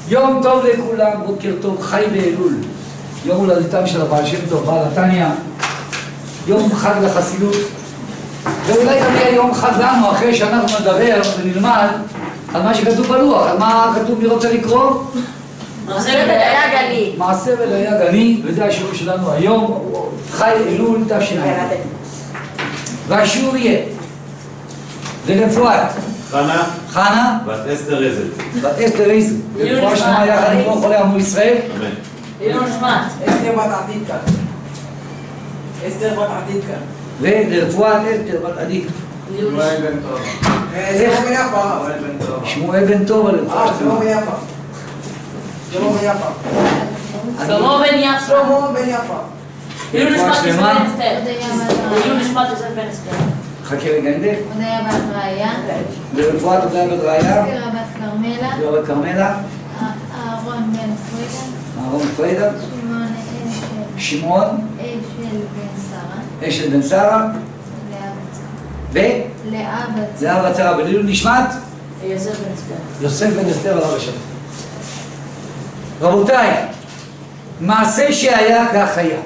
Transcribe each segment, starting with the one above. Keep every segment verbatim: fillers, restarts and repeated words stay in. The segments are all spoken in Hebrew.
יום טוב לכולם, בוקר טוב, חי באלול. יום הולדתם של הבעל שם טוב, בעל התניא. יום חג לחסידות. ואולי גם יהיה יום חג לנו אחרי שאנחנו נדבר ונלמד על מה שכתוב בלוח, על מה כתוב, מי רוצה לקרוא? מעשה ודייג אני. מעשה ודייג אני, וזה השיעור שלנו היום, חי אלול תשע"א. והשיעור יהיה לרפואת חנה, חנה, בת אסתר איזל. בת אסתר איזל. רפואה שלמה יחד עם כל חולי עמו ישראל. אמן. עילוי נשמת. אסתר בת עתיד כאן. אסתר בת עתיד כאן. ולרפואת אסתר בת עתיד. שמואל בן טוב. זה לא מיפה, שמואל בן טוב. שמואל בן טוב על רפואה אה, זה לא שלמה. מיפה. זה לא מיפה. שלמה בן יפה. שלמה בן יפה. עילוי נשמת יוסף שלמה. בן אסתר. עילוי נשמת יוסף בן אסתר. חכה רגע, הנה. הודיה בת ראיה, לרפואת הודיה בת ראיה. אסתר בת כרמלה, ליאור בת כרמלה. אהרון בן פרידה, אהרון פרידה. שמעון שמעון. אשל בן שרה, אשל בן שרה. לאה בת ו... לאה בת זהב בת שרה. ולעילוי נשמת יוסף בן אסתר. יוסף בן אסתר עליו השלום. רבותיי, מעשה שהיה כך היה.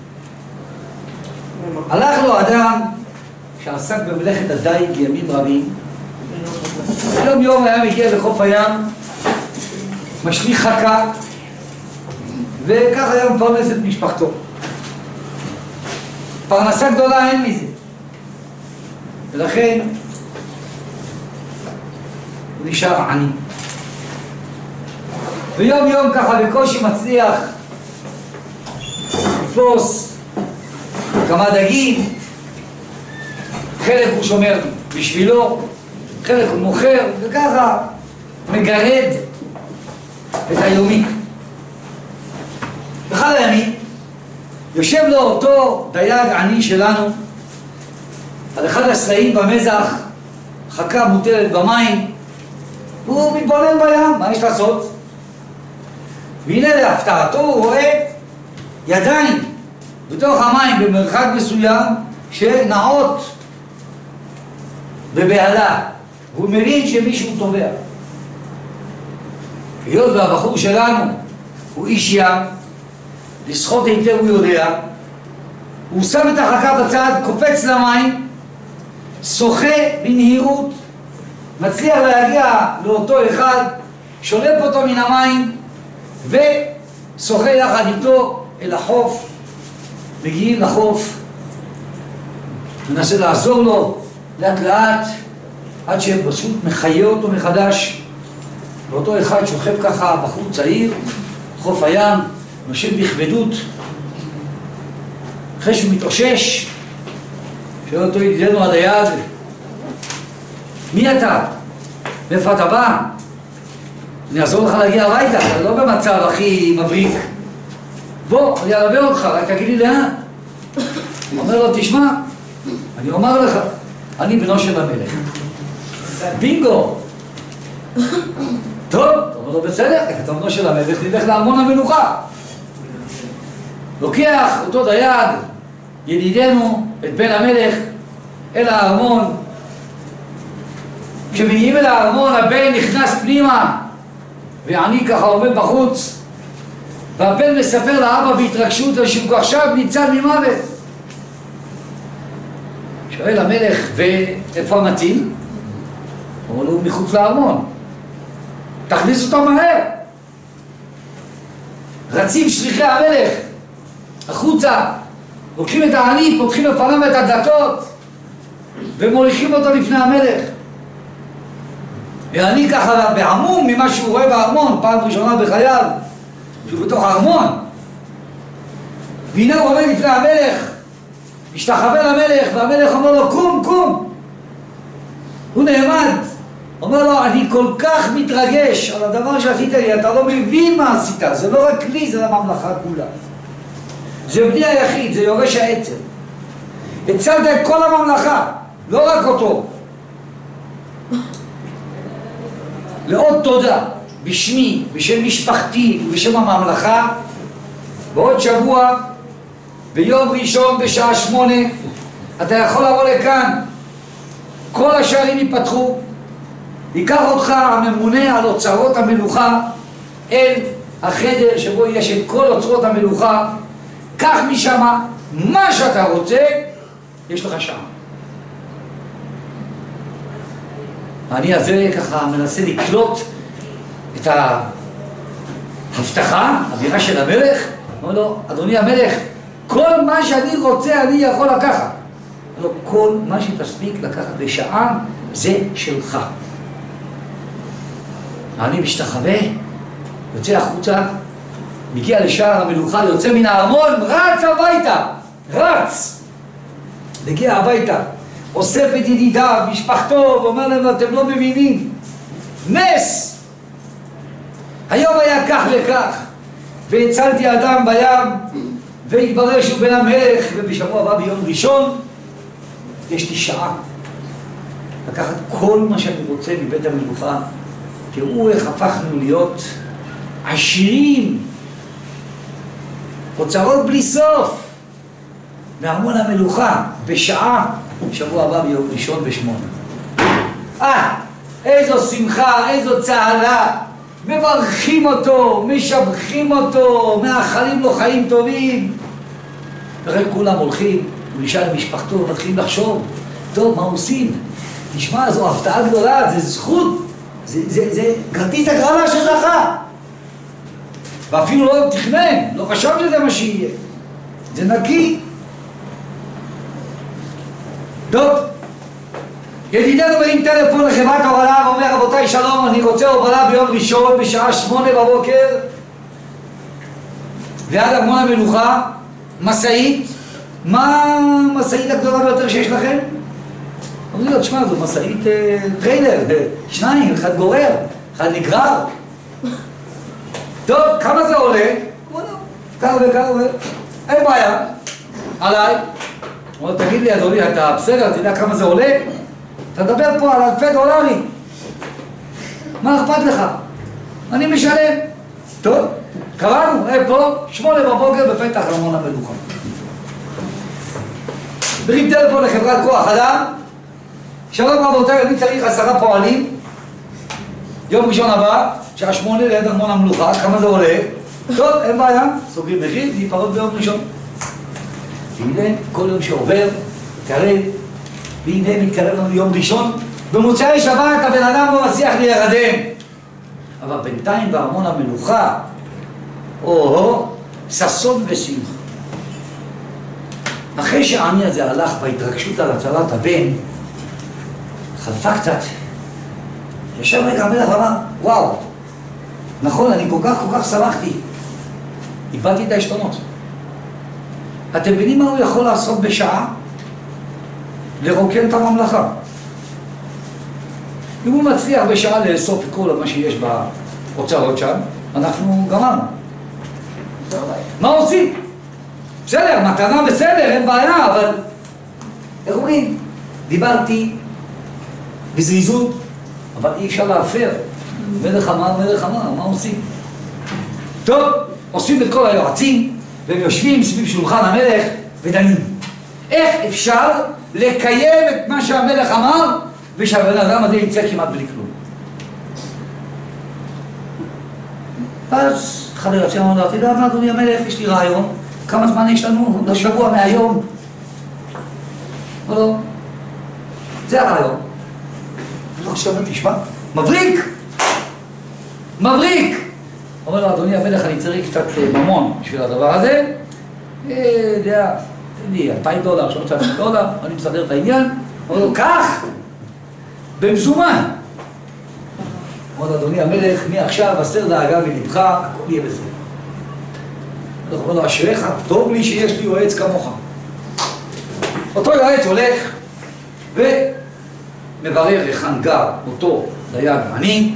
הלך לו אדם שעסק במלאכת הדייג ימים רבים. יום יום היה מגיע לחוף הים, משליך חכה, וכך היה מפרנס את משפחתו. פרנסה גדולה אין מזה, ולכן הוא נשאר עני. ויום יום ככה בקושי מצליח לתפוס כמה דגים, חלק הוא שומר בשבילו, חלק הוא מוכר, וככה מגרד את היומי. אחד הימים יושב לו אותו דייג עני שלנו על אחד הסלעים במזח, חכה מוטלת במים, והוא מתבונן בים, מה יש לעשות? והנה להפתעתו הוא רואה ידיים בתוך המים במרחק מסוים שנעות בבהלה, והוא מבין שמישהו טובע. היות והבחור שלנו הוא איש ים, לשחות היטב הוא יודע, הוא שם את החכה בצד, קופץ למים, שוחה במהירות, מצליח להגיע לאותו אחד, שולף אותו מן המים ושוחה יחד איתו אל החוף. מגיעים לחוף, מנסה לעזור לו לאט לאט עד שפשוט מחיה אותו מחדש. ואותו אחד שוכב ככה, בחור צעיר, חוף הים, נושם בכבדות. אחרי שהוא מתאושש, שואל אותו ידידנו הדייג, מי אתה? מאיפה אתה בא? אני אעזור לך להגיע הביתה, אתה לא במצב הכי מבריק. בוא, אני אלווה אותך, רק תגיד לי לאן. הוא אומר לו, תשמע, אני אומר לך, אני בנו של המלך. בינגו! טוב, אתה אומר לו, בסדר, אתה בנו של המלך, נלך לארמון המלוכה. לוקח אותו דייג, ידידנו, את בן המלך, אל הארמון. כשמגיעים אל הארמון, הבן נכנס פנימה, ואני ככה עומד בחוץ, והבן מספר לאבא בהתרגשות על שהוא עכשיו ניצל ממוות. שואל המלך, ואיפה המציל? אומר לו, מחוץ לארמון. תכניס אותו מהר. רצים שליחי המלך החוצה, לוקחים את העני, פותחים לפניו את הדלתות ומוליכים אותו לפני המלך. ואני ככה בהמום ממה שהוא רואה בארמון, פעם ראשונה בחייו שהוא בתוך הארמון. והנה הוא עומד לפני המלך, משתחווה למלך, והמלך אומר לו, קום, קום. הוא נעמד, אומר לו, אני כל כך מתרגש על הדבר שעשית לי, אתה לא מבין מה עשית, זה לא רק לי, זה לממלכה כולה. זה בני היחיד, זה יורש העצם. הצלת את כל הממלכה, לא רק אותו. לעוד תודה, בשמי, בשם משפחתי ובשם הממלכה, בעוד שבוע, ביום ראשון בשעה שמונה, אתה יכול לבוא לכאן, כל השערים ייפתחו, ייקח אותך הממונה על אוצרות המלוכה אל החדר שבו יש את כל אוצרות המלוכה, קח משם מה שאתה רוצה, יש לך שעה. אני הזה ככה מנסה לקלוט את ההבטחה, האמירה של המלך. אומר לו, אדוני המלך, כל מה שאני רוצה אני יכול לקחת. לא, כל מה שתספיק לקחת בשעה זה שלך. אני משתחווה, יוצא החוצה, מגיע לשער המלוכה, יוצא מן הארמון, רץ הביתה, רץ. מגיע הביתה, אוסף את ידידיו, משפחתו, ואומר להם, אתם לא מבינים, נס! היום היה כך וכך, והצלתי אדם בים, והתברר שהוא בן המלך, ובשבוע הבא ביום ראשון, יש לי שעה. לקחת כל מה שאני רוצה מבית המלוכה. תראו איך הפכנו להיות עשירים, אוצרות בלי סוף, מארמון המלוכה, בשעה, שבוע הבא ביום ראשון בשמונה. אה, איזו שמחה, איזו צהלה, מברכים אותו, משבחים אותו, מאחלים לו חיים טובים. וכן כולם הולכים, הוא נשאר למשפחתו, ומתחילים לחשוב, טוב, מה עושים? תשמע, זו הפתעה גדולה, זה זכות, זה, זה, זה כרטיס הגרלה שזכה. ואפילו לא תכנן, לא חשב שזה מה שיהיה. זה נקי. טוב, ידידנו מרים טלפון לחברת ההובלה ואומר, רבותיי שלום, אני רוצה הובלה ביום ראשון בשעה שמונה בבוקר ועד ארמון המלוכה, משאית. מה המשאית הגדולה ביותר שיש לכם? אומרים לו, תשמע, זו משאית טריילר, שניים, אחד גורר, אחד נגרר. טוב, כמה זה עולה? כמה וכמה, אין בעיה, עליי. הוא אומר, תגיד לי, אדוני, אתה בסדר, אתה יודע כמה זה עולה? אתה מדבר פה על אלפי דולרים. מה אכפת לך? אני משלם. טוב, קראנו, איפה? שמונה בבוקר בפתח ארמון המלוכה. מרים טלפון לחברת כוח אדם, שלום רבותיי, אני צריך עשרה פועלים, יום ראשון הבא, שעה שמונה ליד ארמון המלוכה, כמה זה עולה? טוב, אין בעיה, סוגרים מחיר, ניפרד ביום ראשון. והנה, כל יום שעובר, מתקרב, והנה מתקרב לנו יום ראשון, במוצאי שבת הבן אדם לא מצליח להירדם. אבל בינתיים בארמון המלוכה, או-הו, ששון ושמחה. אחרי שהעני הזה הלך בהתרגשות על הצלת הבן, חלפה קצת, ישב רגע המלך ואמר, וואו, נכון, אני כל כך כל כך שמחתי, איבדתי את העשתונות. אתם מבינים מה הוא יכול לעשות בשעה? לרוקן את הממלכה. אם הוא מצליח בשעה לאסוף את כל מה שיש באוצרות שם, אנחנו גמרנו. מה עושים? בסדר, מתנה בסדר, אין בעיה, אבל איך אומרים? דיברתי בזריזות, אבל אי אפשר להפר. מלך אמר, מלך אמר, מה עושים? טוב, עושים את כל היועצים, והם יושבים סביב שולחן המלך ודנים. איך אפשר לקיים את מה שהמלך אמר, ושהבן אדם הזה יצא כמעט בלי כלום? אז חבר יוצא אמר לו, אתה יודע מה, אדוני המלך, יש לי רעיון, כמה זמן יש לנו? לשבוע מהיום. לא, לא, זה הרעיון. לא עכשיו, תשמע, מבריק! מבריק! אומר לו, אדוני המלך, אני צריך קצת ממון בשביל הדבר הזה. אה, יודע, תן לי אלפיים דולר, שלוש אלפים דולר, אני מסדר את העניין. אומר לו, כך! במזומן. אומר לו, אדוני המלך, מעכשיו הסר דאגה מלבך, הכל יהיה בסדר. אומר לו, אשריך, טוב לי שיש לי יועץ כמוך. אותו יועץ הולך ומברר היכן גר אותו דיין עני,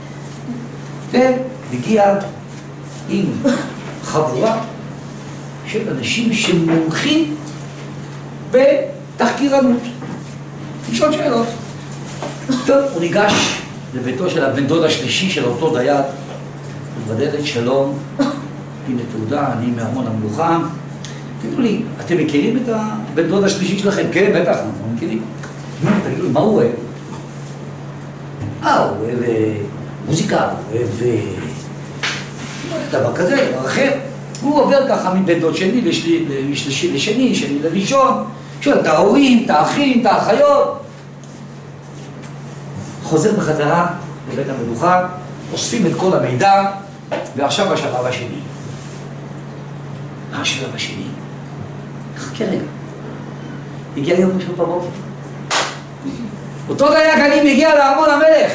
והגיע עם חבורה של אנשים שמומחים בתחקירנות. לשאול שאלות. טוב, הוא ניגש לביתו של הבן דוד השלישי של אותו דיין, ובדלת שלום, הנה תעודה, אני מארמון המלוכה. תגידו לי, אתם מכירים את הבן דוד השלישי שלכם? כן, בטח, אנחנו מכירים. תגידו לי, מה הוא אוהב? אה, הוא אוהב מוזיקה, הוא אוהב דבר כזה, דבר אחר. הוא עובר ככה מבן דוד שני לשלישי לשני, שני לראשון, שואל את ההורים, את האחים, את האחיות. חוזר בחזרה לבית המלוכה, אוספים את כל המידע, ועכשיו השלב השני. מה השלב השני? חכה רגע. הגיע יום ראשון בבוקר. אותו דייג אני מגיע לארמון המלך.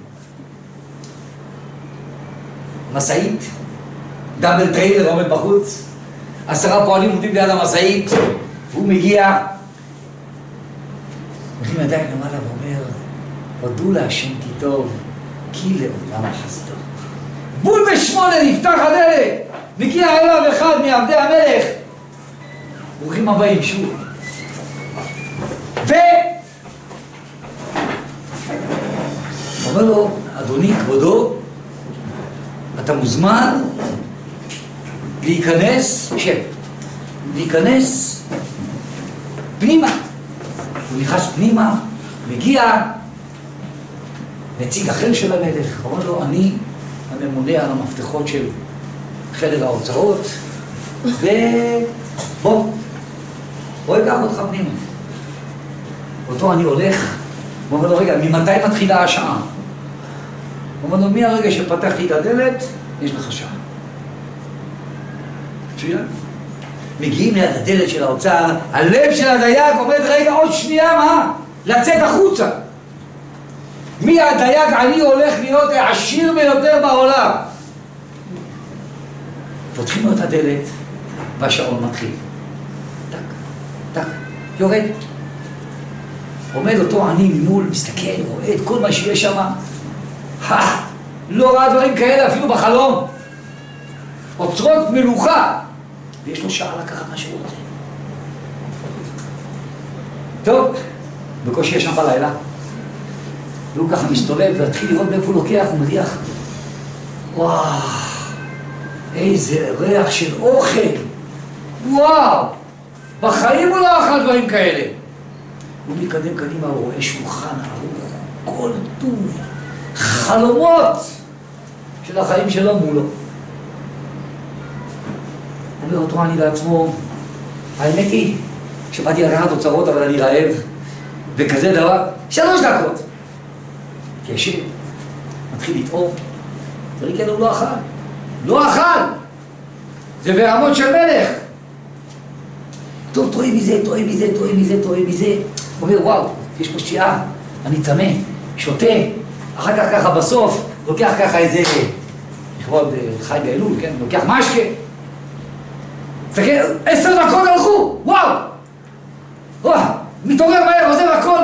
משאית, דאבל טריילר עומד בחוץ, עשרה פועלים עומדים ליד המשאית, והוא מגיע, מרים ידיים למעלה ואומר, הודו להשם כי טוב, כי לעולם חסדו. בול בשמונה נפתח הדלת, מגיע אליו אחד מעבדי המלך, ברוכים הבאים שוב. ו... אומר לו, אדוני כבודו, אתה מוזמן להיכנס, שב, להיכנס פנימה. הוא נכנס פנימה, מגיע נציג אחר של המלך, אומר לו, אני הממונה על המפתחות של חדר ההוצאות, ובוא, בוא אקח אותך פנימה. אותו אני הולך, הוא אומר לו, רגע, ממתי מתחילה השעה? הוא אומר לו, מהרגע שפתחתי את הדלת, יש לך שעה. מצוין. מגיעים ליד הדלת של האוצר, הלב של הדייג עומד, רגע, עוד שנייה, מה? לצאת החוצה. מי הדייג? אני הולך להיות העשיר ביותר בעולם. פותחים לו את הדלת, והשעון מתחיל. טק, טק, יורד. עומד אותו אני ממול, מסתכל, רואה את כל מה שיש שם. ha, לא ראה דברים כאלה אפילו בחלום. אוצרות מלוכה. ויש לו שעה לקחת מה שהוא רוצה. טוב, בקושי יש שם בלילה. והוא ככה מסתובב והתחיל לראות מאיפה הוא לוקח, הוא מריח. וואו, איזה ריח של אוכל. וואו, בחיים הוא לא אכל דברים כאלה. הוא מתקדם קדימה, הוא רואה שולחן ערוך, כל טוב, חלומות של החיים שלו מולו. אומר אותו אני לעצמו, האמת היא שבאתי לקחת אוצרות אבל אני רעב, וכזה דבר, שלוש דקות. ישב, מתחיל לטעום, תראי כן הוא לא אכל, לא אכל, זה ברמות של מלך. טוב, טועה מזה, טועה מזה, טועה מזה, טועה מזה. הוא אומר, וואו, יש פה שתייה, אני צמא, שותה, אחר כך ככה בסוף, לוקח ככה איזה, לכבוד חי באלול, כן, לוקח משקה. תסתכל, עשר דקות הלכו, וואו! וואו, מתעורר מהר, עוזב הכל.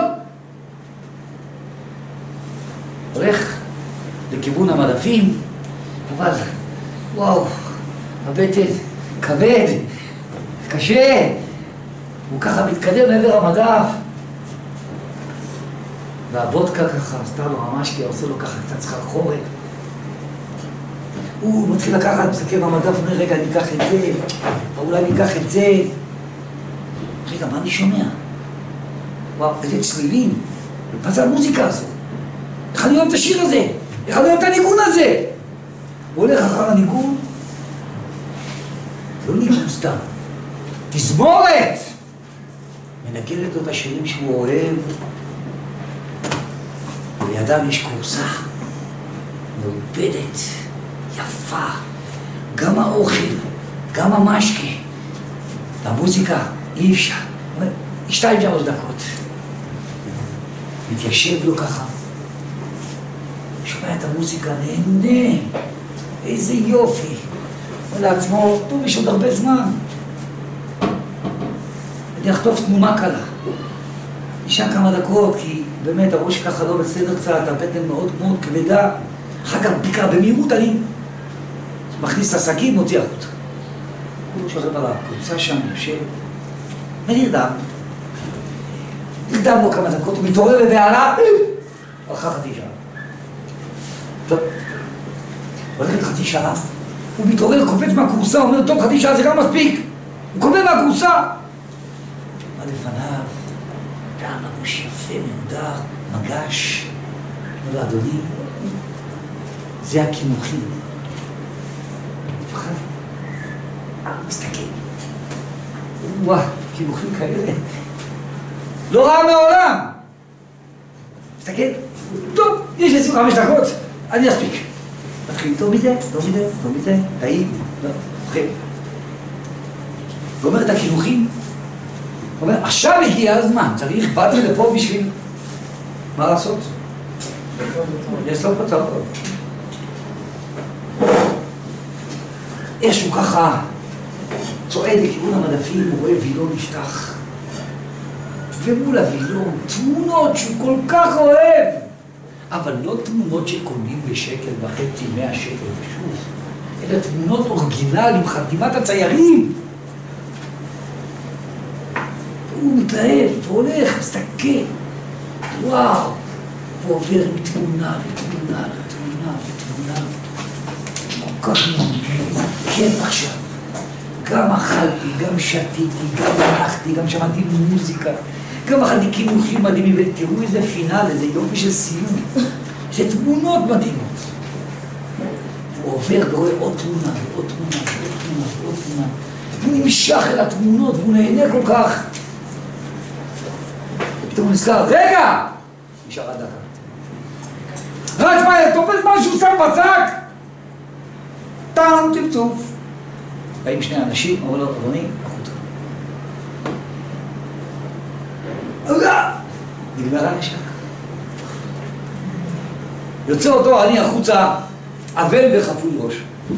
הולך לכיוון המדפים, אבל, וואו, הבטן כבד, קשה. הוא ככה מתקדם לעבר המדף, והבודקה ככה, עשתה לו המשקה, עושה לו ככה קצת סחרחורת. הוא מתחיל לקחת, מסתכל במדף, אומר, רגע, אני אקח את זה, או אולי אני אקח את זה. רגע, מה אני שומע? וואו, איזה צלילים, מה זה המוזיקה הזו? איך אני אוהב את השיר הזה? איך אני אוהב את הניגון הזה? הוא הולך אחר הניגון, לא ניגון סתם, תזמורת! מנגנת לו את השירים שהוא אוהב, ולידם יש קורסה מעובדת, יפה, גם האוכל, גם המשקה, והמוזיקה, אי אפשר, שתיים שלוש דקות. מתיישב לו ככה, שומע את המוזיקה, נהנה, איזה יופי. אומר לעצמו, טוב, יש עוד הרבה זמן. אני אחטוף תנומה קלה. נשאר כמה דקות, כי באמת הראש ככה לא בסדר קצת, הבטן מאוד מאוד כבדה. אחר כך בדיקה במהירות אני מכניס את הסכין, מוציא החוצה. הוא שוכב על הקבוצה שם, יושב, ונרדם. נרדם לו כמה דקות, הוא מתעורר בבהלה, הלכה חצי שעה. טוב, הולכת חצי שעה, הוא מתעורר, קופץ מהקורסה, אומר, טוב, חצי שעה זה גם מספיק. הוא קופץ מהקורסה. מה לפניו? דם לבוש יפה, מנודר, מגש. אומר לו, אדוני, זה הכינוכים. מסתכל. וואו, קיבוחים כאלה. לא ראה מעולם. מסתכל, טוב, יש עשרים וחמש דקות, אני אספיק. מתחיל, טוב מזה, טוב מזה, טוב מזה, טעים, לא, אוכל. ואומר את הקיבוחים, הוא אומר, עכשיו הגיע הזמן, צריך, באתי לפה בשביל... מה לעשות? יש לו פה צרות. איזשהו ככה צועד לכיוון המדפים, הוא רואה וילון נפתח. ומול הוילון, תמונות שהוא כל כך אוהב. אבל לא תמונות שקונים בשקל וחצי, מאה שקל ושוב. אלא תמונות אורגינליים, חתימת הציירים. הוא מתלהב, והולך, מסתכל. וואו. הוא עובר מתמונה לתמונה לתמונה לתמונה. כל כך נהנה, כן עכשיו. גם אכלתי, גם שתיתי, גם הלכתי, גם שמעתי מוזיקה. גם אכלתי קיבוחים מדהימים, ותראו איזה פינאל, איזה יופי של סיום. זה תמונות מדהימות. הוא עובר ורואה עוד תמונה, ועוד תמונה, ועוד תמונה, ועוד תמונה. הוא נמשך אל התמונות, והוא נהנה כל כך. ופתאום הוא נזכר, רגע! נשארה דקה. רץ מהר, תופס משהו, שם בצק! טעם צפצוף. באים שני אנשים, אמרו לו, אדוני, החוצה. אוגה! נגמרה נשק. יוצא אותו אני החוצה, אבל וחפוי ראש.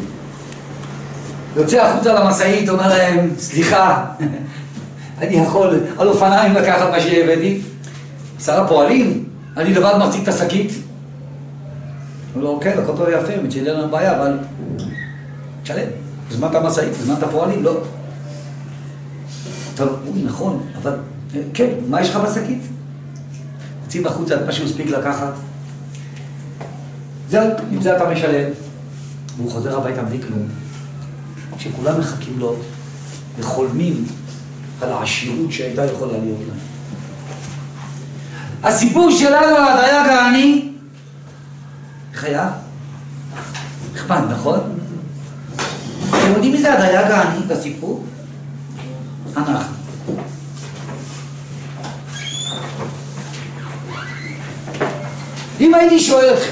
יוצא החוצה למשאית, אומר להם, סליחה, אני יכול על אופניים לקחת מה שהבאתי. שר הפועלים, אני לבד מחזיק את השקית. הוא לא, אוקיי, לכל טוב יפה, מצ'ילה לנו בעיה, אבל... תשלם, הזמנת המשאית, הזמנת הפועלים, לא. טוב, אוי, נכון, אבל... כן, מה יש לך בשקית? יוצאים החוצה את מה שהוא הספיק לקחת. זהו, עם זה אתה משלם. והוא חוזר הביתה בלי כלום. כשכולם מחכים לו וחולמים על העשירות שהייתה יכולה להיות להם. הסיפור שלנו על הדייג העני, חיה? נחמד, נכון? אתם יודעים מי זה הדייג העני בסיפור? אנחנו. אם הייתי שואל אתכם,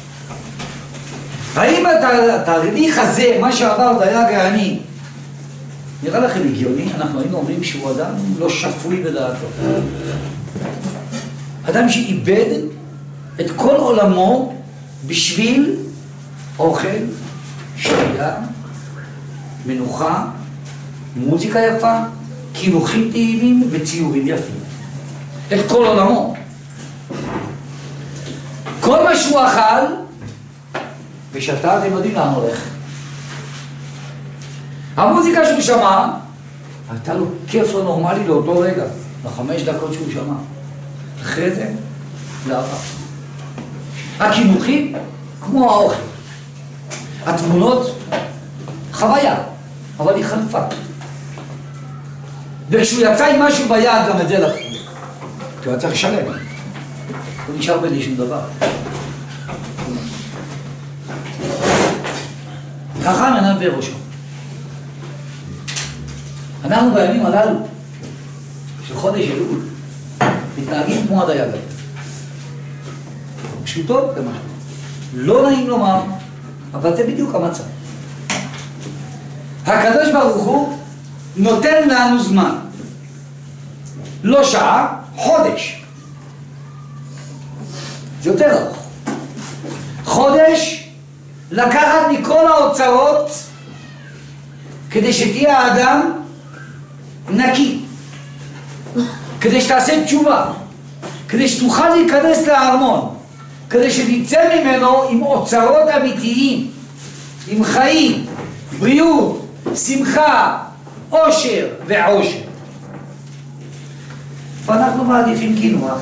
האם התהליך הזה, מה שעבר דייג העני, נראה לכם הגיוני? אנחנו היינו אומרים שהוא אדם לא שפוי בדעתו. אדם שאיבד את כל עולמו בשביל אוכל, שתייה, מנוחה, מוזיקה יפה, חינוכים טעימים וציורים יפים. את כל עולמו. כל מה שהוא אכל, ושתה, אתם יודעים לאן הולך. המוזיקה שהוא שמע, הייתה לו כיף לא נורמלי לאותו רגע, לחמש דקות שהוא שמע. אחרי זה, לעבר. החינוכים, כמו האוכל. התמונות, חוויה, אבל היא חלפה. וכשהוא יצא עם משהו ביד, גם את זה לקחו. כי הוא היה צריך לשלם. הוא נשאר בלי שום דבר. ככה מנהל בראשו. אנחנו בימים הללו, של חודש אלול, מתנהגים כמו הדייג הזה. פשוטו למשהו. לא נעים לומר, אבל זה בדיוק המצב. הקדוש ברוך הוא נותן לנו זמן. לא שעה, חודש. זה יותר ארוך. חודש לקחת מכל האוצרות כדי שתהיה האדם נקי. כדי שתעשה תשובה. כדי שתוכל להיכנס לארמון. כדי שתצא ממנו עם אוצרות אמיתיים. עם חיים, בריאות, שמחה, עושר ועושר. ואנחנו מעדיפים קינוח.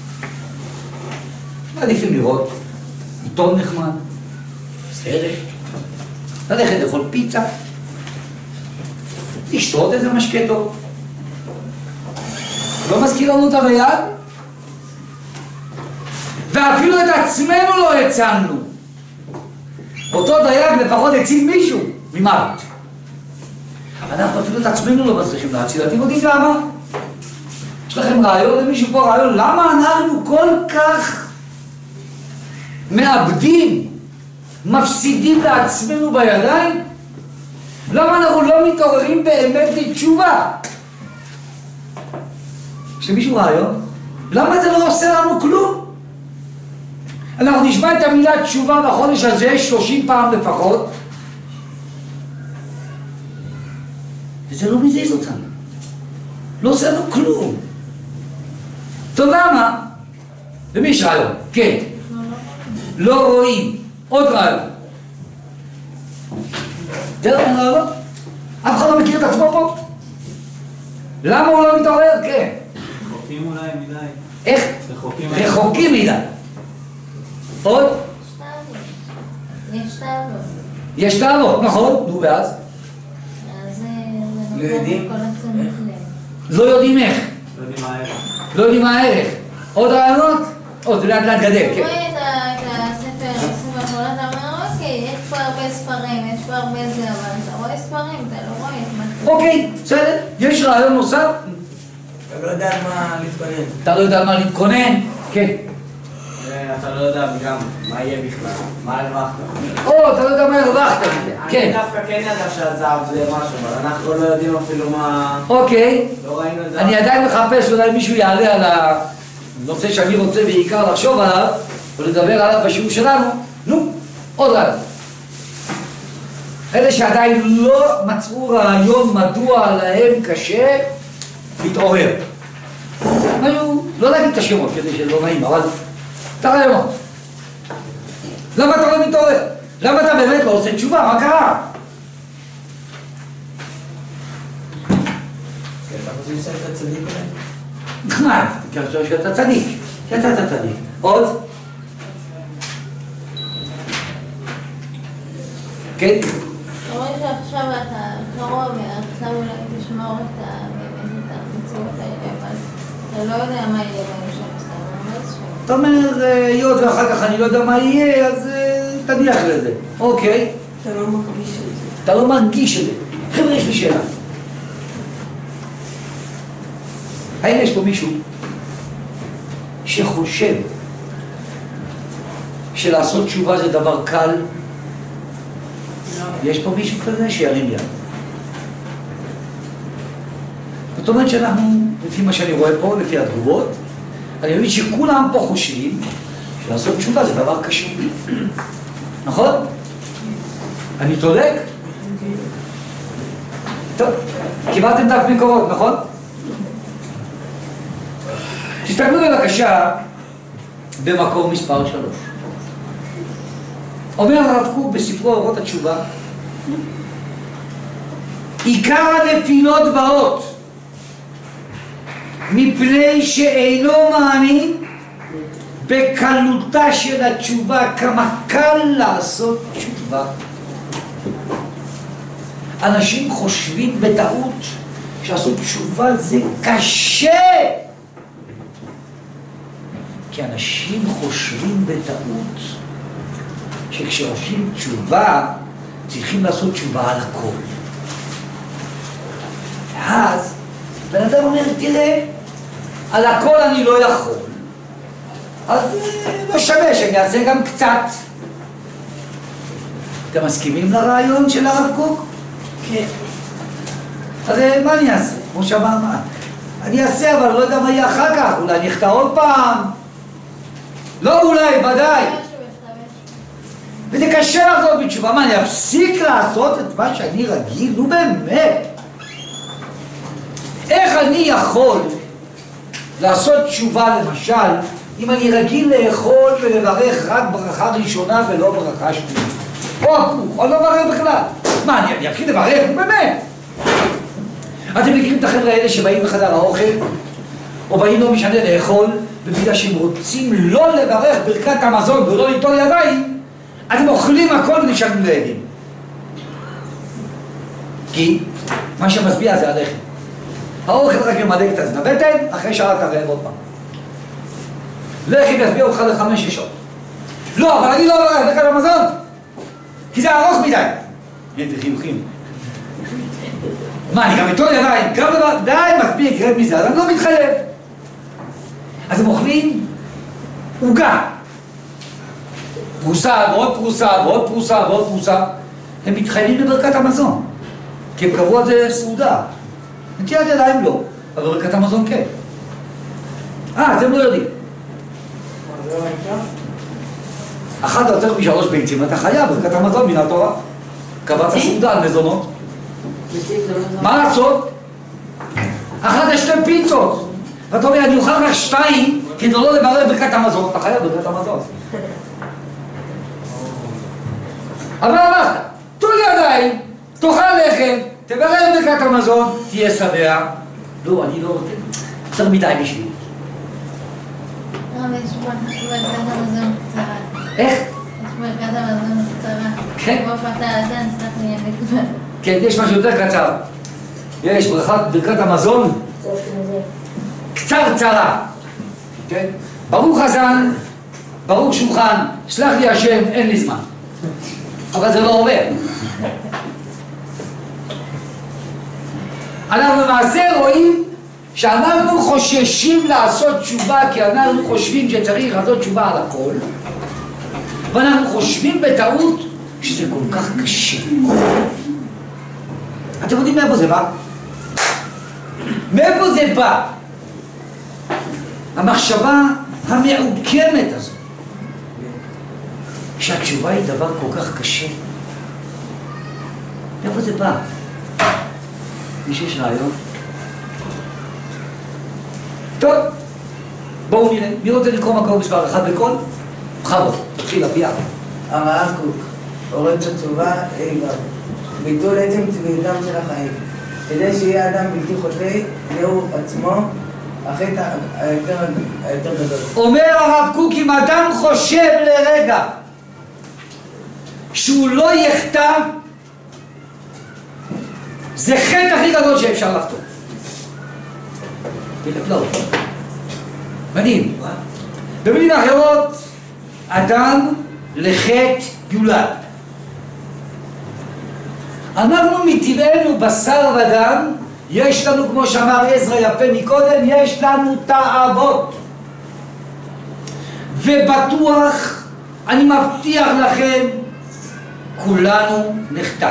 מעדיפים לראות עיתון נחמד, סרט, ללכת לאכול פיצה, לשתות איזה משקה טוב. לא מזכיר לנו את הריד? ואפילו את עצמנו לא הצלנו. אותו דייג לפחות הציל מישהו ממוות. אבל אנחנו אפילו את עצמנו לא מצליחים להציל. אתם יודעים למה? יש לכם רעיון, למישהו פה רעיון, למה אנחנו כל כך מאבדים, מפסידים לעצמנו בידיים? למה אנחנו לא מתעוררים באמת לתשובה? יש למישהו רעיון? למה זה לא עושה לנו כלום? אנחנו נשמע את המילה תשובה בחודש הזה שלושים פעם לפחות, וזה לא מזיז אותנו. לא עושה לנו כלום. טוב, למה? למי יש רעיון? כן. לא רואים. עוד רעיון. דרך רעיון? אף אחד לא מכיר את עצמו פה? למה הוא לא מתעורר? כן. רחוקים אולי מדי. איך? רחוקים מדי. רחוקים מדי. עוד? יש תאוות. יש תאוות, נכון. נו, ואז? אז לא יודעים? כל התשומת לב. לא יודעים איך. לא יודעים מה הערך. לא יודעים מה הערך. עוד רעיונות? עוד, לאט לאט גדל, כן. רואה את הספר, הספר החולה, אתה אומר, אוקיי, יש פה הרבה ספרים, יש פה הרבה זה, אבל אתה רואה ספרים, אתה לא רואה את מה... אוקיי, בסדר. יש רעיון נוסף? אתה לא יודע על מה להתכונן. אתה לא יודע על מה להתכונן? כן. אתה לא יודע גם מה יהיה בכלל, מה הרווחת. או, אתה לא יודע מה הרווחת. אני כן. דווקא כן ידע שהזהב זה משהו, אבל אנחנו לא יודעים אפילו מה... אוקיי. לא ראינו את זה. אני עדיין מחפש, אולי מישהו יעלה על הנושא שאני רוצה בעיקר לחשוב עליו, או לדבר עליו בשיעור שלנו. נו, עוד רעיון. אלה שעדיין לא מצאו רעיון מדוע להם קשה להתעורר. משהו, לא להגיד את השמות כדי שלא נעים, אבל את הרעיונות. למה אתה לא מתעורר? למה אתה באמת לא עושה תשובה? מה קרה? אתה חושב שאתה צדיק אולי? נחמד, כי שאתה צדיק. יצאת צדיק. עוד? כן? אתה רואה שעכשיו אתה קרוב, ועכשיו אולי תשמור את ה- באמת את המציאות האלה, אבל אתה לא יודע מה יהיה בהמשך, אתה אומר איזשהו. אתה אומר, היות ואחר כך אני לא יודע מה יהיה, אז אה, תניח לזה. אוקיי. אתה לא מרגיש את זה. אתה לא מרגיש את זה. חבר'ה, יש לי שאלה. האם יש פה מישהו שחושב שלעשות תשובה זה דבר קל? יש פה מישהו כזה שירים יד. זאת אומרת שאנחנו, לפי מה שאני רואה פה, לפי התגובות, אני מבין שכולם פה חושבים שלעשות תשובה זה דבר קשה. נכון? אני צודק? טוב, קיבלתם דף מקורות, נכון? תסתכלו בבקשה במקור מספר שלוש. אומר הרב קוק בספרו אורות התשובה, עיקר הנפילות באות מפני שאינו מאמין בקלותה של התשובה, כמה קל לעשות תשובה. אנשים חושבים בטעות שעשות תשובה זה קשה, כי אנשים חושבים בטעות שכשעושים תשובה צריכים לעשות תשובה על הכל. ואז בן אדם אומר, תראה, על הכל אני לא יכול, אז לא שווה שאני אעשה גם קצת. אתם מסכימים לרעיון של הרב קוק? כן. אז מה אני אעשה? כמו שאמר מה? אני אעשה, אבל לא יודע מה יהיה אחר כך, אולי אני אחטא עוד פעם. לא אולי, ודאי. וזה קשה לעשות בתשובה. מה, אני אפסיק לעשות את מה שאני רגיל? נו באמת. איך אני יכול לעשות תשובה, למשל, אם אני רגיל לאכול ולברך רק ברכה ראשונה ולא ברכה שנייה? או הפוך, או לא ברך בכלל. מה, אני, אני אתחיל לברך? באמת. אתם מכירים את החבר'ה האלה שבאים בחדר האוכל, או באים לא משנה לאכול, ובגלל שהם רוצים לא לברך ברכת המזון ולא ליטול ידיים, אתם אוכלים הכל ונשארים רעבים. כי מה שמשביע זה הלחם. האוכל רק ממדק את הזין הבטן, אחרי שעה אתה רעב עוד פעם. לחם יסביע אותך לחמש שעות. לא, אבל אני לא ברך ברכת המזון, כי זה ארוך מדי. נהייתי חיוכים. מה, אני גם איתו ידיים, גם דבר, די, מספיק, רד מזה, אז אני לא מתחייב. אז הם אוכלים עוגה. פרוסה, ועוד פרוסה, ועוד פרוסה, ועוד פרוסה. הם מתחייבים בברכת המזון. כי הם קבעו על זה סעודה. נטיית ידיים לא, אבל ברכת המזון כן. אה, אתם לא יודעים. אחת יותר משלוש ביצים, אתה חייב ברכת המזון מן התורה. קבעת סעודה על מזונות. מה לעשות? אחת יש שתי פיצות. ואתה אומר, אני אוכל רק שתיים כדי לא לברר ברכת המזון. אתה חייב ברכת המזון. אבל אמרת, תול ידיים, תאכל לחם, תברר ברכת המזון, תהיה שבע. לא, אני לא רוצה. יותר מדי בשביל. רב, יש ברכת המזון קצרה. איך? יש ברכת המזון קצרה. כן. כמו פתח האזן, סלח לי המקבל. כן, יש משהו יותר קצר. יש ברכת, ברכת המזון קצרצרה. כן? ברוך הזן, ברוך שולחן, סלח לי השם, אין לי זמן. אבל זה לא עובר. אנחנו למעשה רואים שאנחנו חוששים לעשות תשובה כי אנחנו חושבים שצריך לעשות תשובה על הכל, ואנחנו חושבים בטעות שזה כל כך קשה. אתם יודעים מאיפה זה בא? מאיפה זה בא? המחשבה המעוקמת הזו שהתשובה היא דבר כל כך קשה. מאיפה זה בא? מישהו יש רעיון? טוב, בואו נראה. מי רוצה לקרוא מקור מספר אחד בכל? בכבוד, תתחיל אביה. הרב קוק, אורת התשובה, איבר. ביטול עצם צביעותם של החיים. כדי שיהיה אדם בלתי חוטא, זהו עצמו החטא היותר גדול. אומר הרב קוק, אם אדם חושב לרגע שהוא לא יחטא, זה חטא הכי גדול שאפשר לחטוא. לא. מדהים. במילים אחרות, אדם לחטא יולד. אנחנו מטבענו בשר ודם, יש לנו, כמו שאמר עזרא יפה מקודם, יש לנו תאוות. ובטוח, אני מבטיח לכם, כולנו נחטא.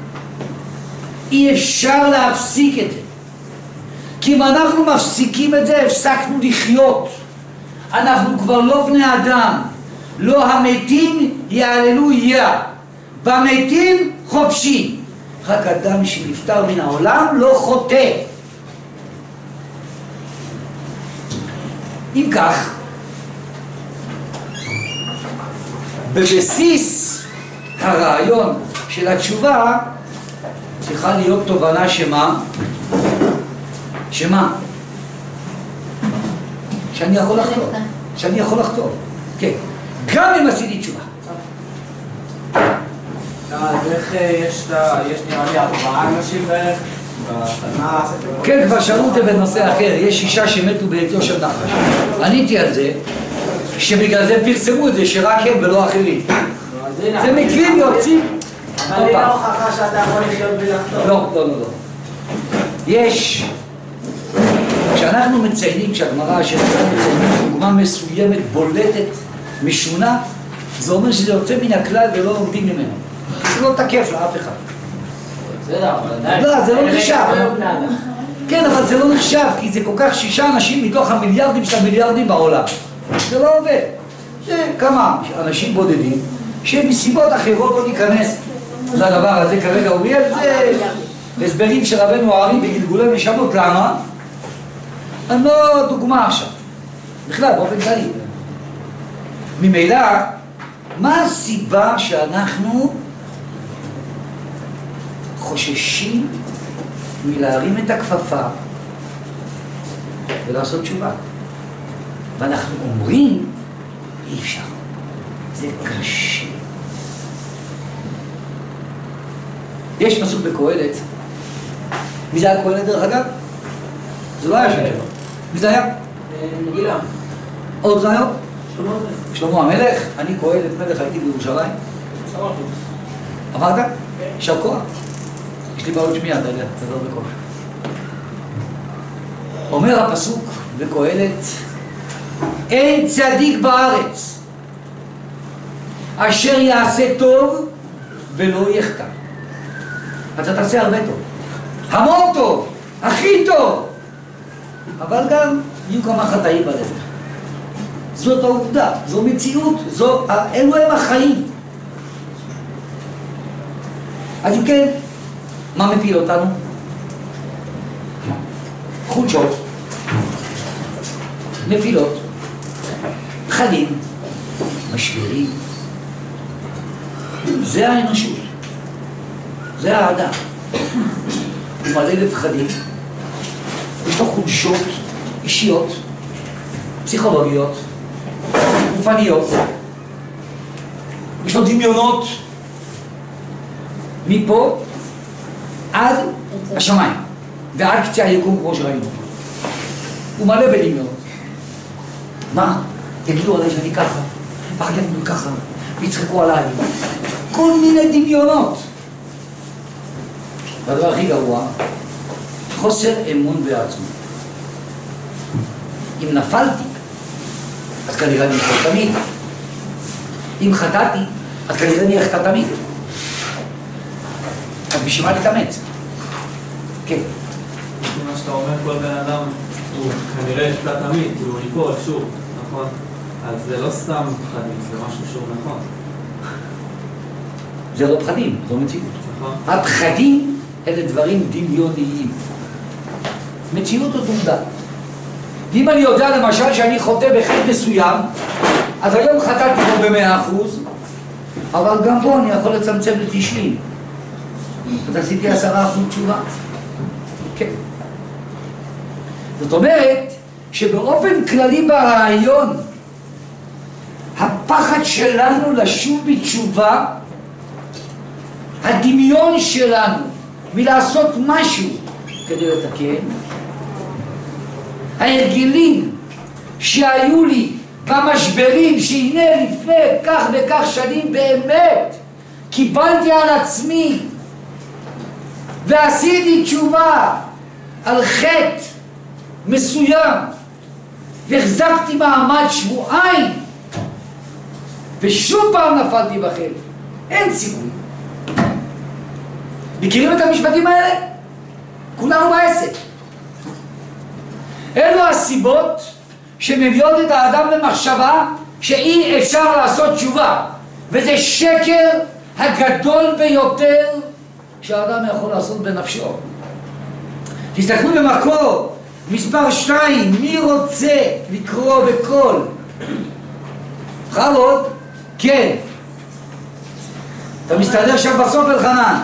אי אפשר להפסיק את זה. כי אם אנחנו מפסיקים את זה, הפסקנו לחיות. אנחנו כבר לא בני אדם. לא המתים יעללו יה. במתים חופשי. רק אדם שנפטר מן העולם לא חוטא. אם כך, בבסיס הרעיון של התשובה צריכה להיות תובנה שמה? שמה? שאני יכול לחתור. שאני יכול לחתור. כן. גם אם עשיתי תשובה. אז איך יש נראה לי ארבעה אנשים בערך? כן, כבר שאלו אותי בנושא אחר. יש שישה שמתו בעתו של נחש. עניתי על זה, שבגלל זה פרסמו את זה, שרק הם ולא אחרים. זה מקרים יוצאים. אבל היא לא הוכחה שאתה יכול לחיות בלי לחתור. לא, לא, לא, לא. יש, כשאנחנו מציינים, כשהגמרא שאנחנו מציינים דוגמה מסוימת, בולטת, משונה, זה אומר שזה יוצא מן הכלל ולא עומדים ממנו. זה לא תקף לאף אחד. בסדר, אבל עדיין. לא, זה לא נחשב. כן, אבל זה לא נחשב, כי זה כל כך שישה אנשים מתוך המיליארדים של המיליארדים בעולם. זה לא עובד. זה כמה אנשים בודדים, שמסיבות אחרות לא ניכנס לדבר הזה כרגע. אוריאל, זה הסברים של רבנו הערים בגלגולי נשמות. למה? אני לא דוגמה עכשיו. בכלל, באופן כללי. ממילא, מה הסיבה שאנחנו חוששים מלהרים את הכפפה ולעשות תשובה? ואנחנו אומרים, אי אפשר. זה קשה. יש פסוק בקהלת. מי זה היה קהלת דרך אגב? זה לא היה שלמה. מי זה היה? מגילה. עוד רעיון? שלמה המלך. אני קהלת מלך, הייתי בירושלים. אמרת? יישר כוח. יש לי בעיות שמיעה, אתה יודע, תדבר בקול. אומר הפסוק בקהלת, אין צדיק בארץ אשר יעשה טוב ולא יחטא. אתה תעשה הרבה טוב, המון טוב, הכי טוב, אבל גם יהיו כמה חטאים בדרך. זאת העובדה, זו מציאות, זו, אלו הם החיים. אז אם כן, מה מפיל אותנו? חולשות, נפילות, פחדים, משברים. זה האנושות, זה האדם. הוא מלא בפחדים, יש לו חולשות אישיות, פסיכולוגיות, גופניות, יש לו דמיונות מפה עד השמיים ועד קצה היקום כמו שראינו. הוא מלא בדמיונות. מה? יגידו עליי שאני ככה, ואחר כך יגידו ככה, ויצחקו עליי. כל מיני דמיונות. והדבר הכי גרוע, חוסר אמון בעצמי. אם נפלתי, אז כנראה אני יכול תמיד. אם חטאתי, אז כנראה אני אחטא תמיד. אז בשביל מה להתאמץ? כן. מה שאתה אומר, כל בן אדם הוא כנראה יחטא תמיד, הוא ייפול שוב, נכון? אז זה לא סתם פחדים, זה משהו שהוא נכון. זה לא פחדים, זו מציאות. נכון. הפחדים אלה דברים דמיוניים. מציאות או עובדה. ואם אני יודע למשל שאני חוטא בחטא מסוים, אז היום חטאתי בו במאה אחוז, אבל גם בו אני יכול לצמצם לתשעים. אז עשיתי עשרה אחוז תשובה. כן. זאת אומרת שבאופן כללי ברעיון, הפחד שלנו לשוב בתשובה, הדמיון שלנו מלעשות משהו כדי לתקן, ההרגלים שהיו לי במשברים שהנה לפני כך וכך שנים באמת קיבלתי על עצמי ועשיתי תשובה על חטא מסוים והחזקתי מעמד שבועיים ושוב פעם נפלתי בחטא, אין סיכוי. מכירים את המשפטים האלה? כולנו בעסק. אלו הסיבות שמביאות את האדם למחשבה שאי אפשר לעשות תשובה, וזה שקר הגדול ביותר שהאדם יכול לעשות בנפשו. תסתכלו במקור מספר שתיים, מי רוצה לקרוא בקול? חלוד? כן. אתה מסתדר שם בסוף אלחנן.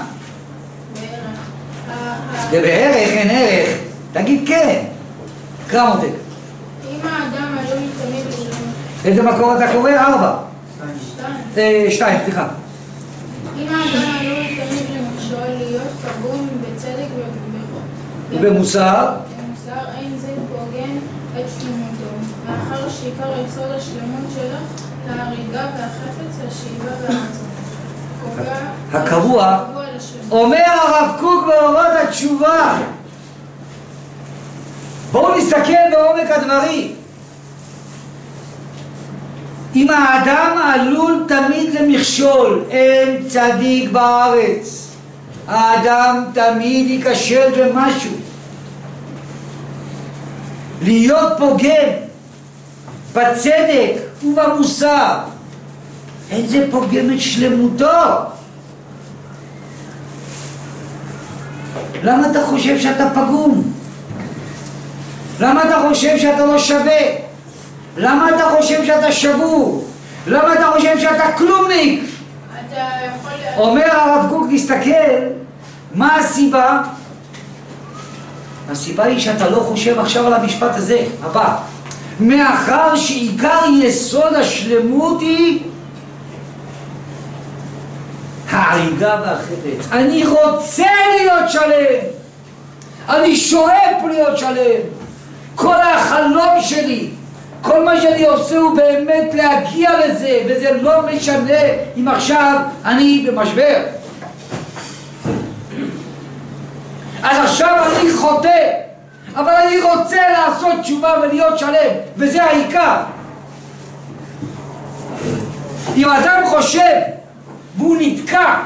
זה בערך, אין ערך. תגיד כן. קרא מותק. אם האדם עלול תמיד לשלמות. איזה מקור אתה קורא? ארבע. שתיים. שתיים, סליחה. אם האדם עלול תמיד למכשול להיות פגום בצדק ובמוסר. במוסר אין זה פוגם את שלמותו. מאחר שעיקר יסוד השלמות שלו ההריגה והחפץ השאיבה והרצון. הקבוע, אומר הרב קוק באורות התשובה. בואו נסתכל בעומק הדברים. אם האדם עלול תמיד למכשול, אין צדיק בארץ. האדם תמיד ייכשל במשהו. להיות פוגם בצדק ובמוסר, אין זה פוגם את שלמותו. למה אתה חושב שאתה פגום? למה אתה חושב שאתה לא שווה? למה אתה חושב שאתה שבור? למה אתה חושב שאתה כלומניק? אתה יכול... אומר הרב קוק, תסתכל, מה הסיבה? הסיבה היא שאתה לא חושב עכשיו על המשפט הזה, הבא. מאחר שעיקר יסוד השלמות היא ההריגה והחפץ. אני רוצה להיות שלם, אני שואף להיות שלם. כל החלום שלי, כל מה שאני עושה הוא באמת להגיע לזה, וזה לא משנה אם עכשיו אני במשבר. אז עכשיו אני חוטא, אבל אני רוצה לעשות תשובה ולהיות שלם, וזה העיקר. אם אדם חושב והוא נתקע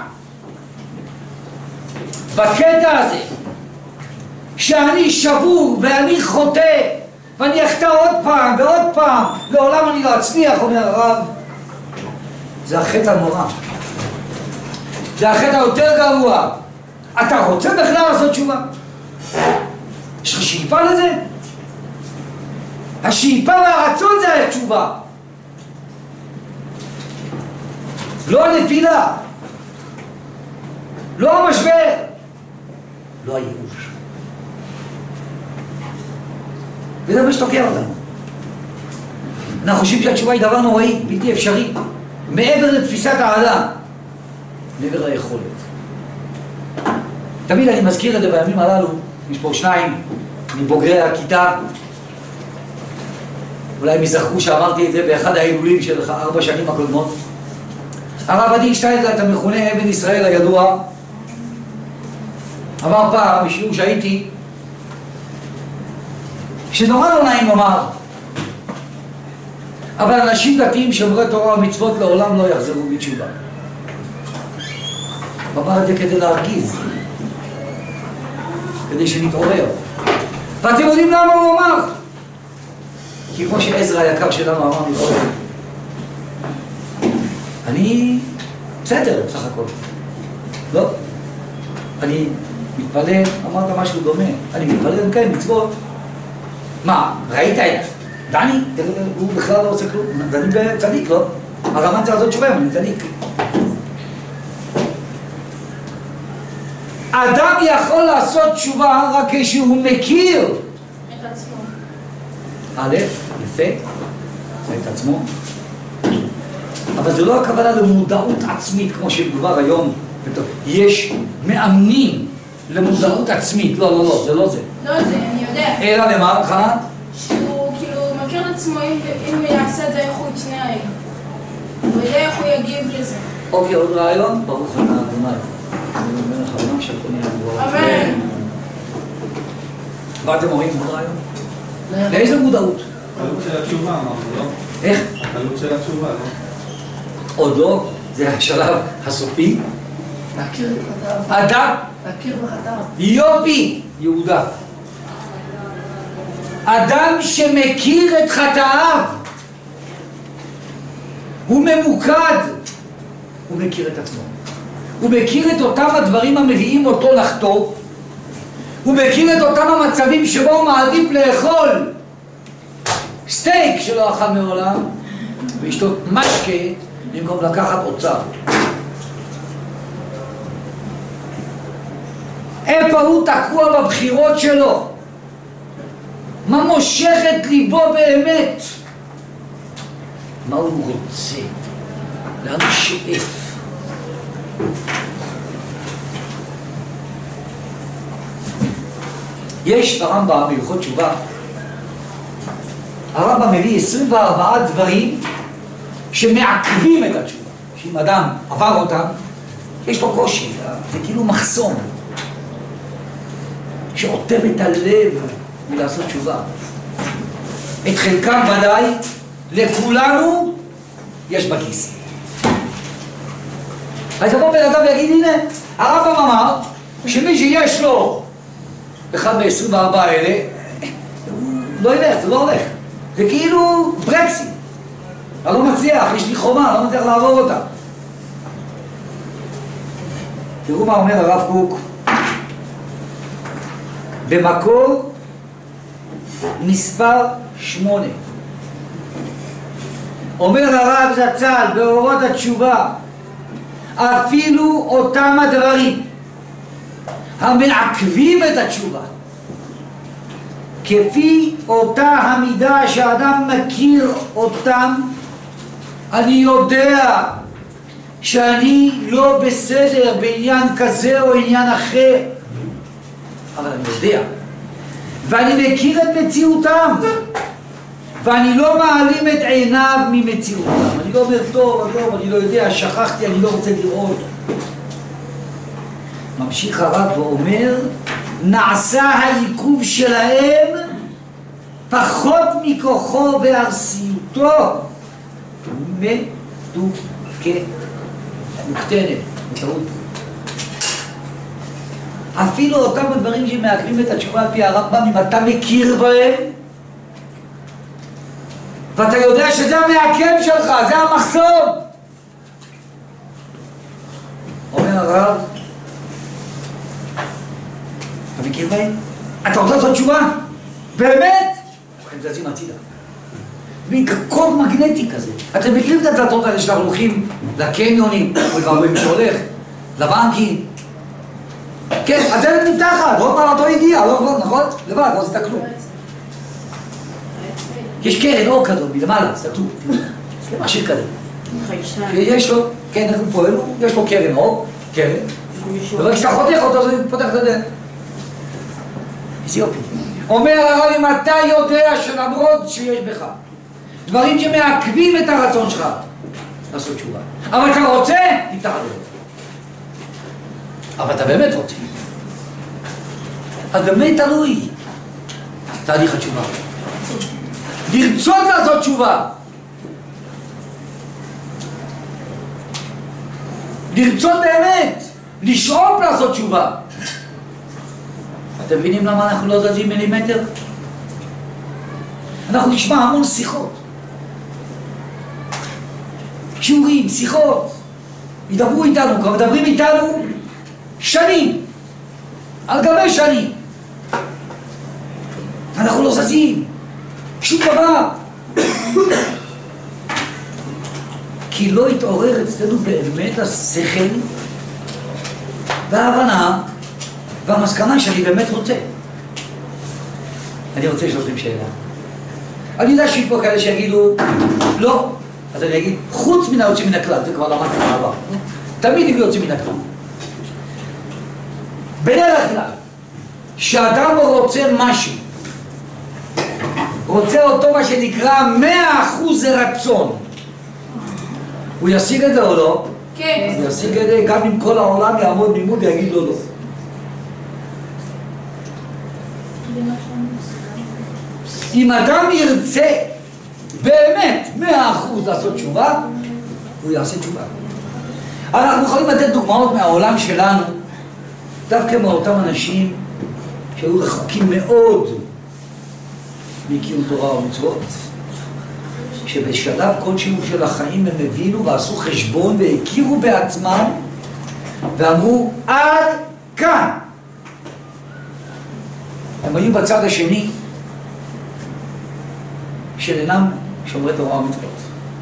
בקטע הזה שאני שבור ואני חוטא ואני אחטא עוד פעם ועוד פעם, לעולם אני לא אצליח, אומר הרב, זה החטא הנורא, זה החטא היותר גרוע. אתה רוצה בכלל לעשות תשובה? יש לך שאיפה לזה? השאיפה והרצון זה התשובה, לא הנפילה, לא המשבר, לא הייאוש. וזה מה שתוקע אותנו. אנחנו חושבים שהתשובה היא דבר נוראי, בלתי אפשרי, מעבר לתפיסת האדם, מעבר היכולת. תמיד אני מזכיר את זה בימים הללו. יש פה שניים מבוגרי הכיתה, אולי הם יזכרו שאמרתי את זה באחד ההילולים של ארבע שנים הקודמות. הרב עדי שטיינזלץ, המכונה אבן ישראל הידוע, אמר פעם בשיעור שהייתי, שנורא לא נעים לומר, אבל אנשים דתיים שומרי תורה ומצוות לעולם לא יחזרו בתשובה. הוא אמר את זה כדי להרגיז, כדי שנתעורר. ואתם יודעים למה הוא אמר? כי כמו שעזרא היקר שלנו אמר מתעורר, אני בסדר בסך הכל, לא, אני מתפלל, אמרת משהו דומה, אני מתפלל גם כן מצוות. מה, ראית את דני? הוא בכלל לא עושה כלום, דני צדיק, לא? הרמב"ן צריך לעשות תשובה, אני צדיק. אדם יכול לעשות תשובה רק כשהוא מכיר את עצמו. א', יפה, את עצמו, אבל זה לא הכוונה למודעות עצמית כמו שמדובר היום. יש מאמנים למודעות עצמית, לא, לא, לא, זה לא זה. לא זה, אני יודע. אלא למה, חנה? שהוא כאילו מכיר את עצמו, אם הוא יעשה את זה איך הוא יתנהג. הוא יודע איך הוא יגיב לזה. אוקיי, עוד רעיון? ברוך אתה אדוני. אני אומר לך, אדם של כל מיני. אמן. ואתם אומרים עוד רעיון? לאיזה מודעות? הקלות של התשובה, אמרנו, לא? איך? הקלות של התשובה, לא? עוד לא, זה השלב הסופי. להכיר בחטאיו. אדם, להכיר בחטאיו. יופי, יהודה. אדם שמכיר את חטאיו, הוא ממוקד, הוא מכיר את עצמו. הוא מכיר את אותם הדברים המביאים אותו לחטוא, הוא מכיר את אותם המצבים שבו הוא מעדיף לאכול סטייק שלא אכל מעולם וישתות משקה במקום לקחת אוצר. איפה הוא תקוע בבחירות שלו? מה מושך את ליבו באמת? מה הוא רוצה? לאן הוא שואף? יש ברמב"ם בהלכות תשובה, הרמב"ם מביא עשרים וארבעה דברים שמעכבים את התשובה, שאם אדם עבר אותם יש לו קושי, זה כאילו מחסום שעוטב את הלב מלעשות תשובה. את חלקם ודאי, לכולנו יש בכיס. אז יבוא בן אדם ויגיד, הנה, הרמב"ם אמר שמי שיש לו אחד מ-עשרים וארבע האלה, לא ילך, זה לא הולך. זה כאילו ברקסי. אני לא מצליח, יש לי חומה, לא מצליח לעבור אותה. תראו מה אומר הרב קוק. במקור מספר שמונה. אומר הרב זצ"ל באורות התשובה, אפילו אותם הדברים המעכבים את התשובה, כפי אותה המידה שאדם מכיר אותם, אני יודע שאני לא בסדר בעניין כזה או עניין אחר, אבל אני יודע ואני מכיר את מציאותם ואני לא מעלים את עיניו ממציאותם. אני לא אומר טוב, טוב, אני לא יודע, שכחתי, אני לא רוצה לראות. ממשיך הרב ואומר, נעשה העיכוב שלהם פחות מכוחו וארסיותו מדוקה, מוקטנת, מטעות. אפילו אותם הדברים שמעכבים את התשובה על פי הרמב"ם, אם אתה מכיר בהם ואתה יודע שזה המעכב שלך, זה המחסום. אומר הרב, אתה מכיר בהם? אתה רוצה לעשות תשובה? באמת? הם זזים הצידה. מין קוד מגנטי כזה. אתם מכירים את הדלתות האלה שאנחנו הולכים לקניונים, או כבר רואים שהולך, לבנקים. כן, הדלת נפתחת, עוד פעם אותו הגיע, לא, נכון? לבד, לא עשית כלום. יש קרן אור כזאת מלמעלה, סתור, זה משהו כזה. יש לו, כן, אנחנו פועלנו, יש לו קרן אור, קרן, אבל כשאתה חותך אותו, זה פותח את הדלת. איזה יופי. אומר הרב, אם אתה יודע שלמרות שיש בך דברים שמעכבים את הרצון שלך לעשות תשובה, אבל אתה רוצה, תפתח הדלת. אבל אתה באמת רוצה. אז באמת תלוי תהליך התשובה. לרצות לעשות תשובה. לרצות באמת, לשאוף לעשות תשובה. אתם מבינים למה אנחנו לא זזים מילימטר? אנחנו נשמע המון שיחות. שיעורים, שיחות. ידברו איתנו, כבר מדברים איתנו שנים. על גבי שנים. אנחנו לא זזים. שום דבר. כי לא התעורר אצלנו באמת השכל וההבנה והמסקנה שאני באמת רוצה. אני רוצה לשאול אתכם שאלה. אני יודע שיש פה כאלה שיגידו לא, אז אני אגיד חוץ מן היוצאים מן הכלל, זה כבר למדתי בעבר. תמיד הם יוצאים מן הכלל. בדרך כלל, שאדם רוצה משהו, רוצה אותו מה שנקרא מאה אחוז רצון, הוא ישיג את זה או לא? כן. הוא ישיג את זה גם אם כל העולם יעמוד ממול ויגיד לו לא. אם אדם ירצה באמת מאה אחוז לעשות תשובה, הוא יעשה תשובה. אנחנו יכולים לתת דוגמאות מהעולם שלנו, דווקא מאותם אנשים שהיו רחוקים מאוד מקיום תורה ומצוות, שבשלב כלשהו של החיים הם הבינו ועשו חשבון והכירו בעצמם ואמרו עד כאן. הם היו בצד השני של אינם שומרי תורה ומצוות,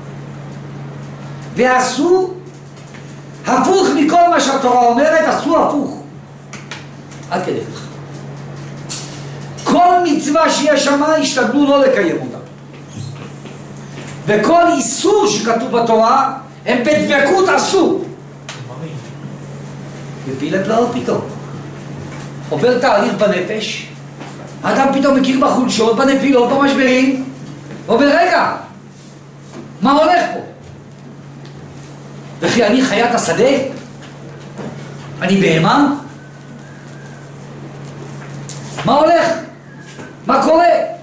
ועשו הפוך מכל מה שהתורה אומרת, עשו הפוך עד כדי כך. כל מצווה שיש שם השתדלו לא לקיים אותה, וכל איסור שכתוב בתורה הם בדבקות עשו. ופיל פלאות פתאום עובר תהליך בנפש, האדם פתאום מכיר בחולשות, בנפילות, במשברים, ואומר רגע, מה הולך פה? וכי אני חיית השדה? אני בהמה? מה הולך? מה קורה?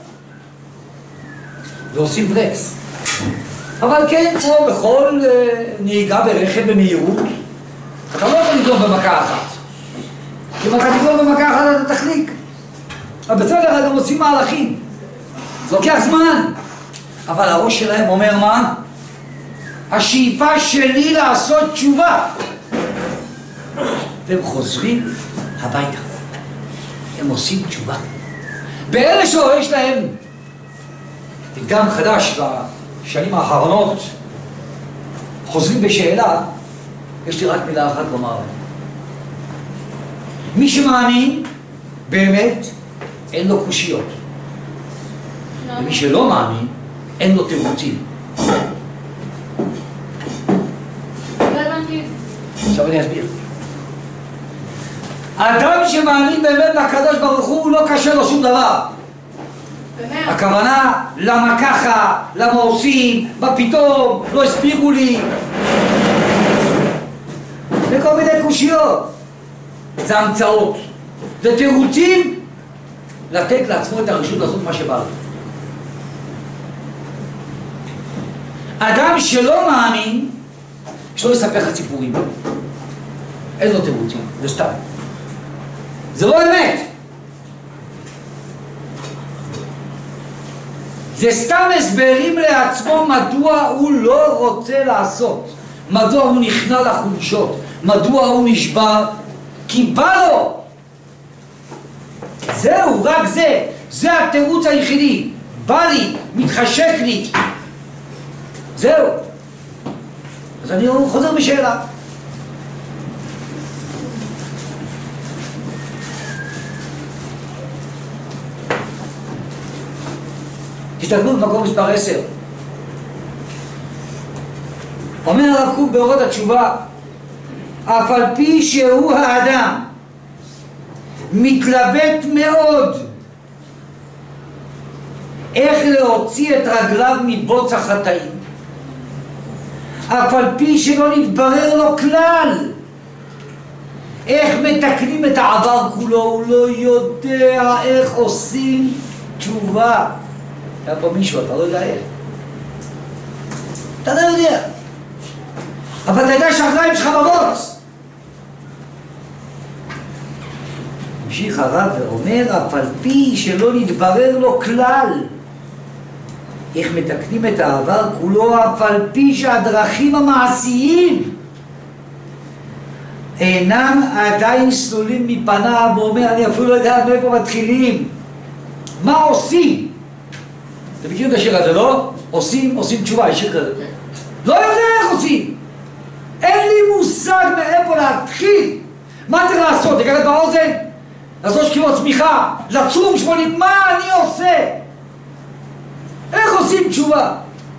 ועושים ברקס. אבל כן, כמו בכל uh, נהיגה ברכב במהירות, אתה לא יכול לגלום במכה אחת. אם אתה תגלום במכה אחת אתה תחליק. אבל בסדר, גם עושים מהלכים. זה לוקח זמן. אבל הראש שלהם אומר מה? השאיפה שלי לעשות תשובה. והם חוזרים הביתה. הם עושים תשובה. באלה שיש להם פתגם חדש בשנים האחרונות, חוזרים בשאלה, יש לי רק מילה אחת לומר. מי שמאמין באמת אין לו קושיות. ומי שלא מאמין אין לו תירוצים. עכשיו אני אסביר. האדם שמאמין באמת לקדוש ברוך הוא לא קשה לו שום דבר. הכוונה למה ככה, למה עושים, מה פתאום, לא הסבירו לי, וכל מיני קושיות. זה המצאות. ותירוצים לתת לעצמו את הרשות לעשות מה שבא לו. אדם שלא מאמין, שלא יספר לך סיפורים. אין לו תירוצים, זה סתם. זה לא אמת. זה סתם הסברים לעצמו מדוע הוא לא רוצה לעשות, מדוע הוא נכנע לחולשות, מדוע הוא נשבר, כי בא לו. זהו, רק זה, זה התירוץ היחידי. בא לי, מתחשק לי. זהו. אז אני חוזר בשאלה. תסתכלו במקום מספר עשר. אומר הרב קוק באורות התשובה, אף על פי שהוא האדם מתלבט מאוד איך להוציא את רגליו מבוץ החטאים, אף על פי שלא נתברר לו כלל איך מתקנים את העבר כולו, הוא לא יודע איך עושים תשובה. היה פה מישהו, אתה לא יודע איך. אתה לא יודע. אבל אתה יודע שהרגליים שלך בבוץ. המשיך הרב ואומר, אף על פי שלא נתברר לו כלל איך מתקנים את העבר כולו, אף על פי שהדרכים המעשיים אינם עדיין סלולים מפניו, הוא אומר, אני אפילו לא יודע מאיפה מתחילים. מה עושים? אתם מכירים את השיר הזה, לא? עושים, עושים תשובה, יש שיר כזה. לא יודע איך עושים. אין לי מושג מאיפה להתחיל. מה צריך לעשות? לגלת באוזן? לעשות שקיעות צמיחה? לצום שמונים? מה אני עושה? איך עושים תשובה?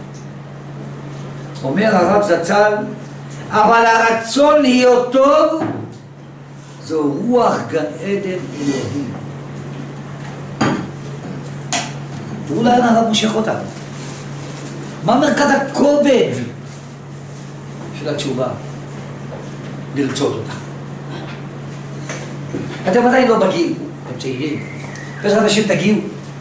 אומר הרב זצ"ל, אבל הרצון להיות טוב זו רוח גן עדן אלוהים. תראו לאן הרב מושך אותנו. מה מרכז הכובד של התשובה? לרצות אותה. אתם עדיין לא בגיל, אתם צעירים. בעזרת השם תגיעו.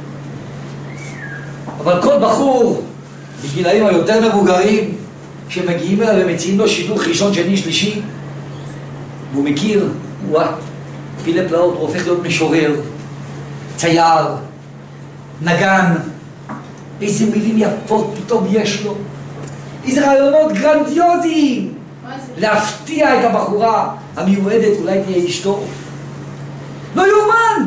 אבל כל בחור בגילאים היותר מבוגרים שמגיעים אליו ומציעים לו שידוך ראשון, שני, שלישי, והוא מכיר, וואה, פילי פלאות, הוא הופך להיות משורר, צייר, נגן, איזה מילים יפות פתאום יש לו, איזה רעיונות גרנדיוזיים להפתיע את הבחורה המיועדת, אולי תהיה אשתו. לא יאומן!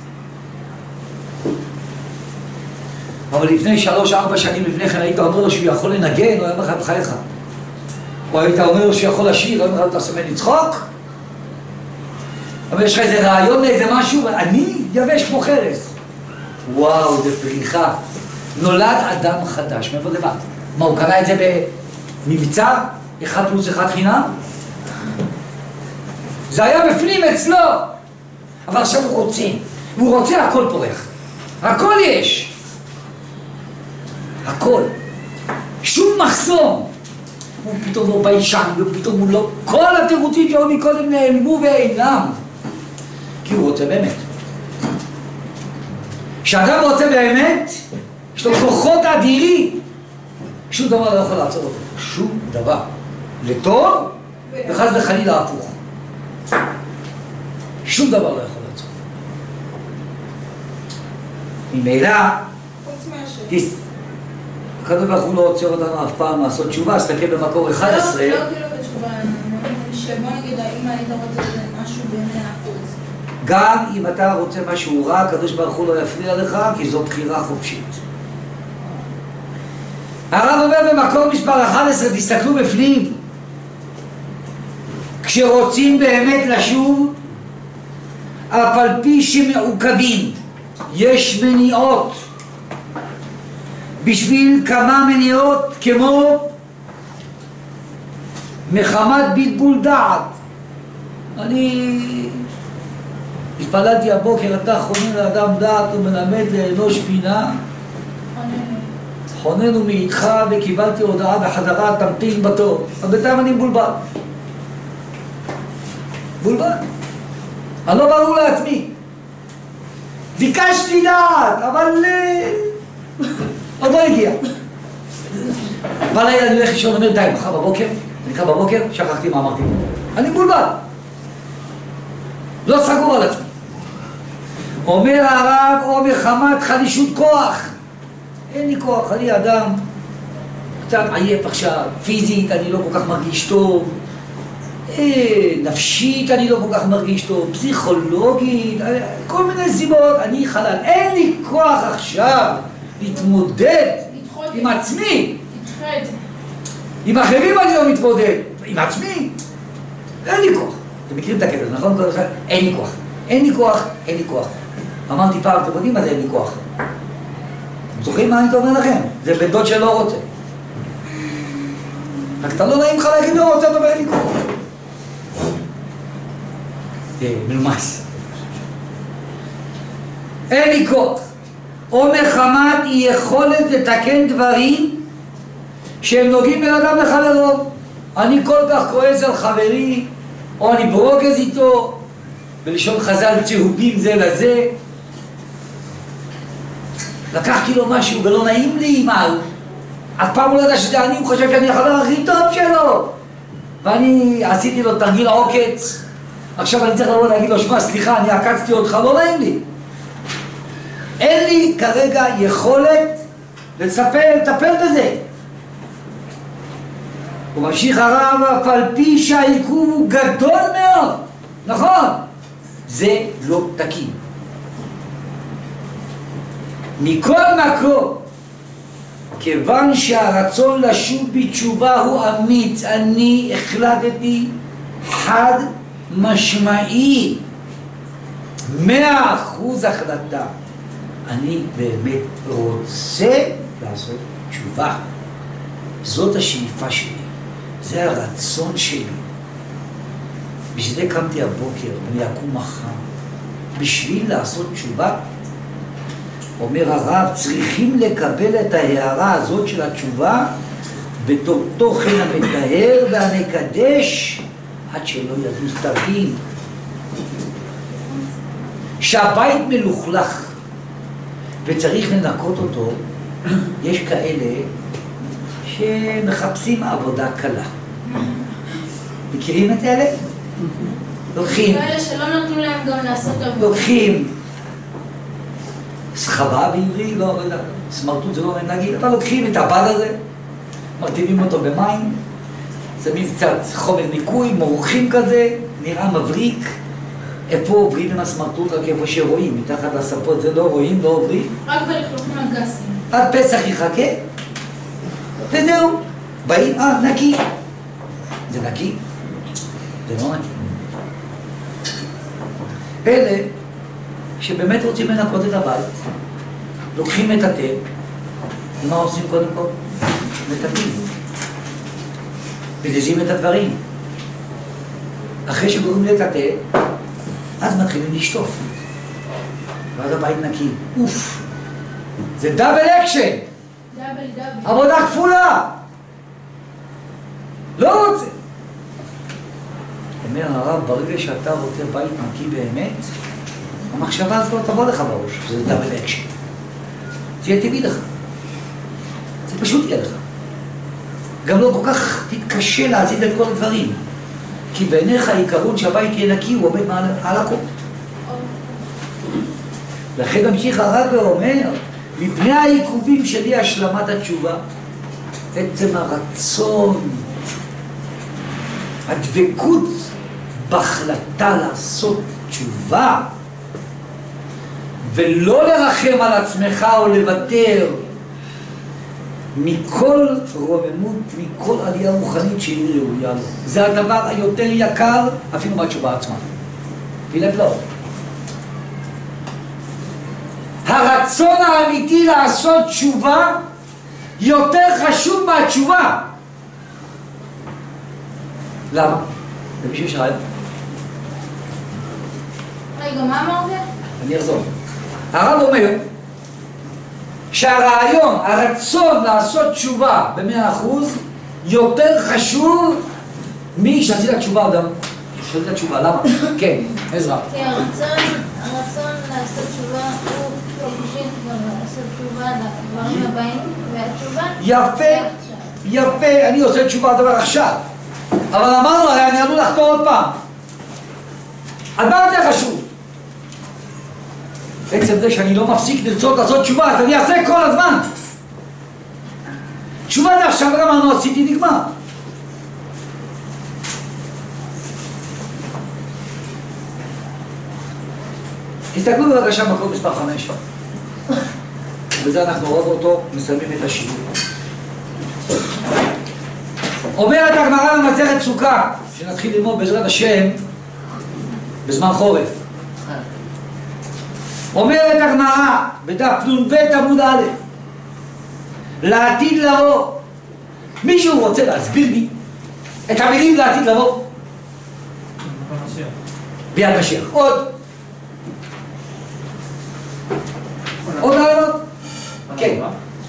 אבל לפני שלוש, ארבע שנים לפני כן היית אומר לו שהוא יכול לנגן, הוא היה אומר לך בחייך. או היית אומר לו שהוא יכול לשיר, הוא אומר לך, אתה עושה ממני צחוק? אבל יש לך איזה רעיון לאיזה משהו, אני יבש כמו חרס. וואו, זה פריחה. נולד אדם חדש, מאיפה זה בא? מה, הוא קנה את זה במבצע? אחד פלוס אחד חינם? זה היה בפנים אצלו. אבל עכשיו הוא רוצה, הוא רוצה הכל פורח. הכל יש. הכל. שום מחסום. הוא פתאום לא ביישן, ופתאום הוא לא... כל התירוצים שהיו מקודם נעלמו ואינם. כי הוא רוצה באמת. כשאדם רוצה באמת, יש לו כוחות אדירים. שום דבר לא יכול לעצור אותו. שום דבר. לטוב, וחס וחלילה הפוך. שום דבר לא יכול לעצור. ממילא, הקדוש ברוך הוא לא עוצר אותנו אף פעם לעשות תשובה, תסתכל במקור אחד עשרה. לא כאילו בתשובה, שבוא נגיד, האם היית רוצה משהו במאה אחוז. גם אם אתה רוצה משהו רע, הקדוש ברוך הוא לא יפריע לך, כי זו בחירה חופשית. הרב אומר במקור מספר אחת עשרה, תסתכלו בפנים. כשרוצים באמת לשוב, אף על פי שמעוכבים, יש מניעות. בשביל כמה מניעות כמו מחמת בלבול דעת. אני התפללתי הבוקר, אתה חונן לאדם דעת ומלמד לאנוש בינה. חוננו מאיתך וקיבלתי הודעה בחזרה, תמתין בתור. אבל בינתיים אני מבולבל. מבולבל. אני לא ברור לעצמי. ביקשתי דעת, אבל עוד לא הגיע. בלילה אני הולך לישון, אומר די, מחר בבוקר, אני קם בבוקר, שכחתי מה אמרתי. אני מבולבל. לא סגור על עצמי. אומר הרב, או מחמת חלישות כוח. אין לי כוח, אני אדם קצת עייף עכשיו, פיזית אני לא כל כך מרגיש טוב, אה, נפשית אני לא כל כך מרגיש טוב, פסיכולוגית, כל מיני סיבות, אני חלל. אין לי כוח עכשיו להתמודד עם עצמי. עם אחרים אני לא מתמודד, עם עצמי אין לי כוח. אתם מכירים את הקטע, נכון? אין לי כוח, אין לי כוח, אין לי כוח. אמרתי פעם, אתם יודעים מה זה אין לי כוח? אתם זוכרים מה אני אומר לכם? זה בן דוד שלא רוצה. רק אתה לא נעים לך להגיד לא רוצה, אתה אומר אין לי כוח. מלומס. אין לי כוח. או מחמת היא יכולת לתקן דברים שהם נוגעים בין אדם לחברו. אני כל כך כועס על חברי, או אני ברוגז איתו, בלשון חז"ל צהובים זה לזה. לקחתי לו משהו ולא נעים לי, מה? אף פעם הוא לא ידע שזה אני, הוא חושב שאני החבר הכי טוב שלו. ואני עשיתי לו תרגיל עוקץ. עכשיו אני צריך לבוא להגיד לו, שמע, סליחה, אני עקצתי אותך, לא נעים לי. אין לי כרגע יכולת לספר, לטפל בזה. הוא ממשיך הרב, אף על פי שהעיכוב הוא גדול מאוד. נכון, זה לא תקין. מכל מקום, כיוון שהרצון לשוב בתשובה הוא אמיץ, אני החלטתי חד משמעי, מאה אחוז החלטה. אני באמת רוצה לעשות תשובה. זאת השאיפה שלי, זה הרצון שלי. בשביל זה קמתי הבוקר, אני אקום מחר. בשביל לעשות תשובה, אומר הרב, צריכים לקבל את ההערה הזאת של התשובה בתור תוכן המטהר והמקדש עד שלא ידעו תבין שהבית מלוכלך וצריך לנקות אותו. יש כאלה שמחפשים עבודה קלה. מכירים את אלה? לוקחים כאלה שלא נותנים להם גם לעשות עבודה. לוקחים סחבה בעברי, לא, לא יודע, סמרטוט זה לא נגיד, אבל לוקחים את הבד הזה, מרטיבים אותו במים, שמים קצת חומר ניקוי, מורחים כזה, נראה מבריק. איפה עוברים עם הסמרטוט? רק איפה שרואים, מתחת לספות זה לא רואים, לא עוברים. רק בלכלוכים הגסים. עד פסח יחכה, וזהו. באים, אה, נקי. זה נקי? זה לא נקי. אלה שבאמת רוצים לנקות את הבית, לוקחים את התה, ומה עושים קודם כל? מטפלים. מזיזים את הדברים. אחרי שגורמים את התה, אז מתחילים לשטוף. ואז הבית נקי. אוף! זה דאבל אקשן! דאבל דאבל. עבודה כפולה! לא רוצה! אומר הרב, ברגע שאתה רוצה בית נקי באמת, המחשבה הזאת לא תבוא לך בראש, זה דאבל אקשן. זה יהיה טבעי לך. זה פשוט יהיה לך. גם לא כל כך תתקשה להזיז את כל הדברים. כי בעיניך העיקרון שהבית יהיה נקי הוא עומד מעל, על הכל. לכן המשיך הרב ואומר, מפני העיכובים שלי השלמת התשובה, עצם הרצון, הדבקות בהחלטה לעשות תשובה, ולא לרחם על עצמך או לוותר מכל רוממות, מכל עלייה רוחנית שהיא ראויה לו. זה הדבר היותר יקר אפילו מהתשובה עצמה. ולב לא. הרצון האמיתי לעשות תשובה יותר חשוב מהתשובה. למה? למי שיש רעיון. רגע, מה אמרת? אני אחזור. הרב אומר שהרעיון, הרצון לעשות תשובה במאה אחוז יותר חשוב מי שעשית תשובה אדם. שעשית תשובה, למה? כן, עזרא. כי הרצון, הרצון לעשות תשובה תשובה לדברים הבאים, והתשובה... יפה, יפה, אני עושה תשובה לדבר עכשיו. אבל אמרנו, הרי אני עלול לחתור עוד פעם. אז מה יותר חשוב? בעצם זה שאני לא מפסיק לרצות לעשות תשובה, אז אני אעשה כל הזמן. תשובה זה עכשיו אמרנו, עשיתי נגמר. תסתכלו בבקשה במקום מספר חמש. בזה אנחנו רואים אותו, מסיימים את השיעור. אומרת הגמרא במסכת סוכה, שנתחיל ללמוד בעזרת השם בזמן חורף. אומרת הגמרא בדף נ"ב עמוד א', לעתיד לבוא. מישהו רוצה להסביר לי את המילים לעתיד לבוא? ביד משיח. עוד. עוד רעיונות? כן.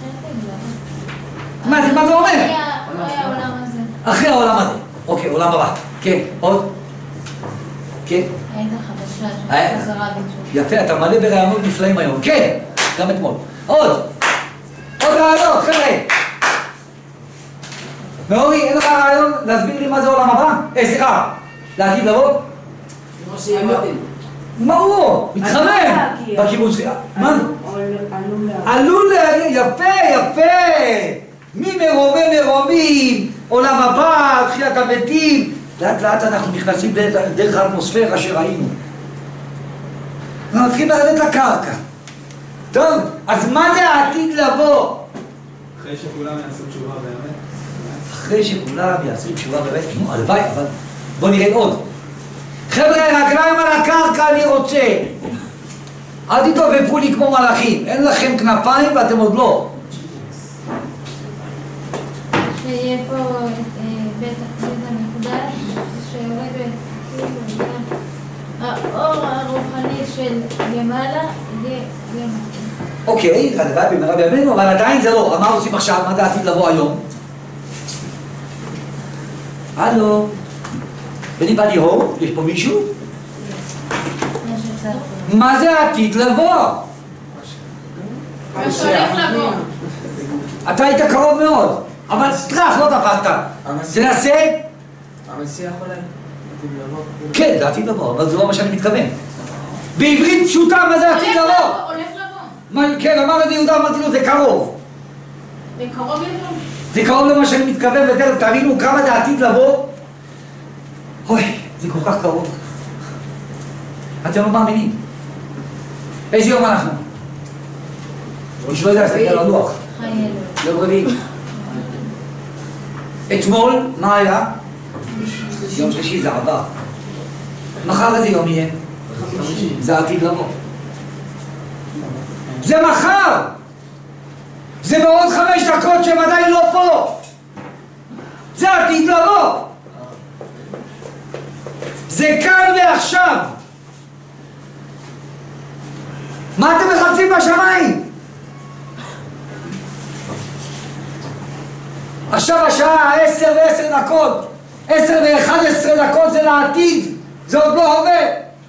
מה זה, מה זה אומר? אחרי העולם הזה. אחרי העולם הזה. אוקיי, עולם הבא. כן, עוד? כן. היית חדשה אה? של חזרה בתשובה. יפה, אתה מלא ברעיונות נפלאים היום. כן, גם אתמול. עוד. עוד רעיונות, חבר'ה. מאורי, אין לך רעיון להסביר לי מה זה עולם הבא? אה, סליחה. לעתיד לבוא? כמו שאמרתי. מה הוא? מתחמם. בכיוון שלי. מה? עלול להגיע. יפה, יפה. מי מרומם מרומים, עולם הבא, תחיית המתים. לאט לאט אנחנו נכנסים דרך האטמוספירה שראינו. אנחנו מתחילים לרדת לקרקע. טוב, אז מה זה העתיד לבוא? אחרי שכולם יעשו תשובה באמת. אחרי שכולם יעשו תשובה באמת, נו, הלוואי, אבל בוא נראה עוד. חבר'ה, רגליים על הקרקע אני רוצה. אל תתעופפו לי כמו מלאכים, אין לכם כנפיים ואתם עוד לא. שיהיה פה את בית המקדש, שיורד האור הרוחני של למעלה, יהיה למטה. אוקיי, הלוואי במהרה בימינו, אבל עדיין זה לא. מה עושים עכשיו? מה זה עתיד לבוא היום? הלו? anybody home? יש פה מישהו? מה זה העתיד לבוא? מה שהולך לבוא. אתה היית קרוב מאוד, אבל סטרח, לא תפסת. תנסה? המשיח אולי? עתיד לבוא? כן, זה עתיד לבוא, אבל זה לא מה שאני מתכוון. בעברית פשוטה, מה זה עתיד לבוא? הולך לבוא. מה, כן, אמר את זה יהודה, אמרתי לו, זה קרוב. זה קרוב לבוא. זה קרוב למה שאני מתכוון, ותכף תבינו כמה זה עתיד לבוא. אוי, זה כל כך קרוב. אתם לא מאמינים. איזה יום אנחנו? מישהו לא יודע, להסתכל על הלוח. יום רביעי. אתמול, מה היה? יום שלישי, זה עבר. מחר איזה יום יהיה? זה עתיד לבוא. זה מחר! זה בעוד חמש דקות שהם עדיין לא פה! זה עתיד לבוא! זה כאן ועכשיו! מה אתם מחפשים בשמיים? עכשיו השעה עשר ועשר דקות, עשר ואחת עשרה דקות זה לעתיד, זה עוד לא הווה.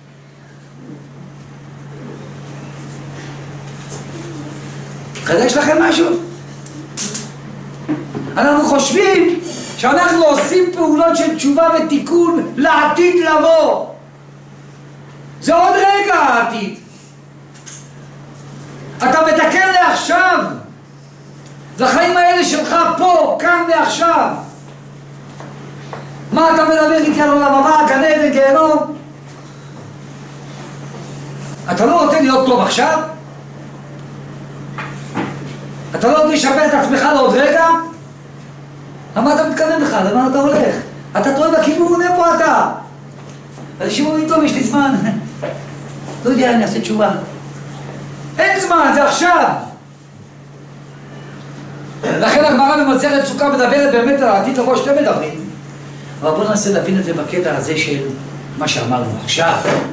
חדש לכם משהו? אנחנו חושבים שאנחנו עושים פעולות של תשובה ותיקון לעתיד לבוא. זה עוד רגע העתיד. אתה מתקן לעכשיו, לחיים האלה שלך פה, כאן ועכשיו. מה אתה מדבר איתי על עולם הבא, גן עדן, גיהנום? אתה לא רוצה להיות טוב עכשיו? אתה לא רוצה לשפר את עצמך לעוד רגע? למה אתה מתקדם לך? למה אתה הולך? אתה טועה בכיוון, איפה אתה? אנשים אומרים, טוב, יש לי זמן. לא יודע, אני אעשה תשובה. אין זמן, זה עכשיו. לכן הגמרא במסכת סוכה מדברת באמת על העתיד לבוא שאתם מדברים. אבל בואו ננסה להבין את זה בקטע הזה של מה שאמרנו עכשיו.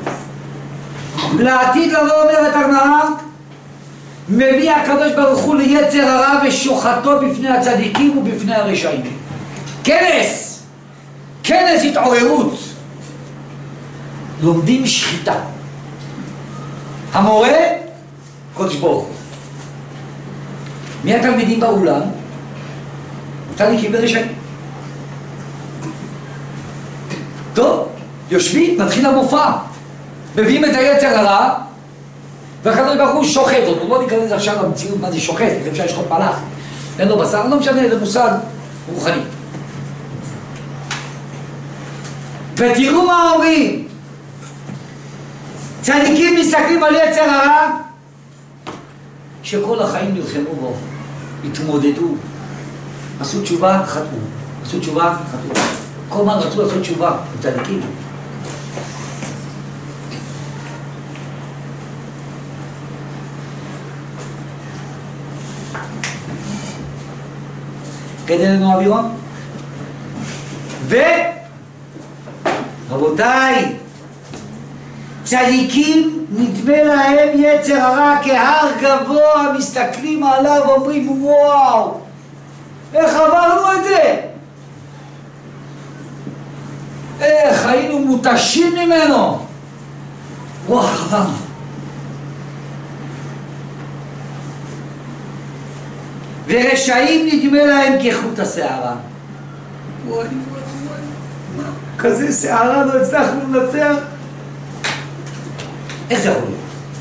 לעתיד לבוא אומרת הגמרא, מביא הקדוש ברוך הוא ליצר הרע ושוחטו בפני הצדיקים ובפני הרשעים. כנס! כנס התעוררות. לומדים שחיטה. המורה, קודש ברוך הוא. מי התלמידים באולם? צדיקים ורשעים. טוב, יושבים, מתחיל המופע. מביאים את היצר הרע, והקדוש ברוך הוא שוחט אותו. לא ניכנס עכשיו למציאות מה זה שוחט, איך אפשר לשחוט מלאך. אין לו בשר, לא משנה, זה מושג רוחני. ותראו מה אומרים. צדיקים מסתכלים על יצר הרע, שכל החיים נלחמו בו, התמודדו, עשו תשובה, חטאו, עשו תשובה, חטאו. כל מה רצו לעשות תשובה, הם צדיקים. כדי לנו אווירון. ורבותיי, צדיקים נדמה להם יצר הרע כהר גבוה, מסתכלים עליו ואומרים וואו, איך עברנו את זה? איך היינו מותשים ממנו? וואו, עברנו. ורשעים נדמה להם כחוט השערה. וואי, כזה שערה לא הצלחנו לנצח. איך זה יכול להיות?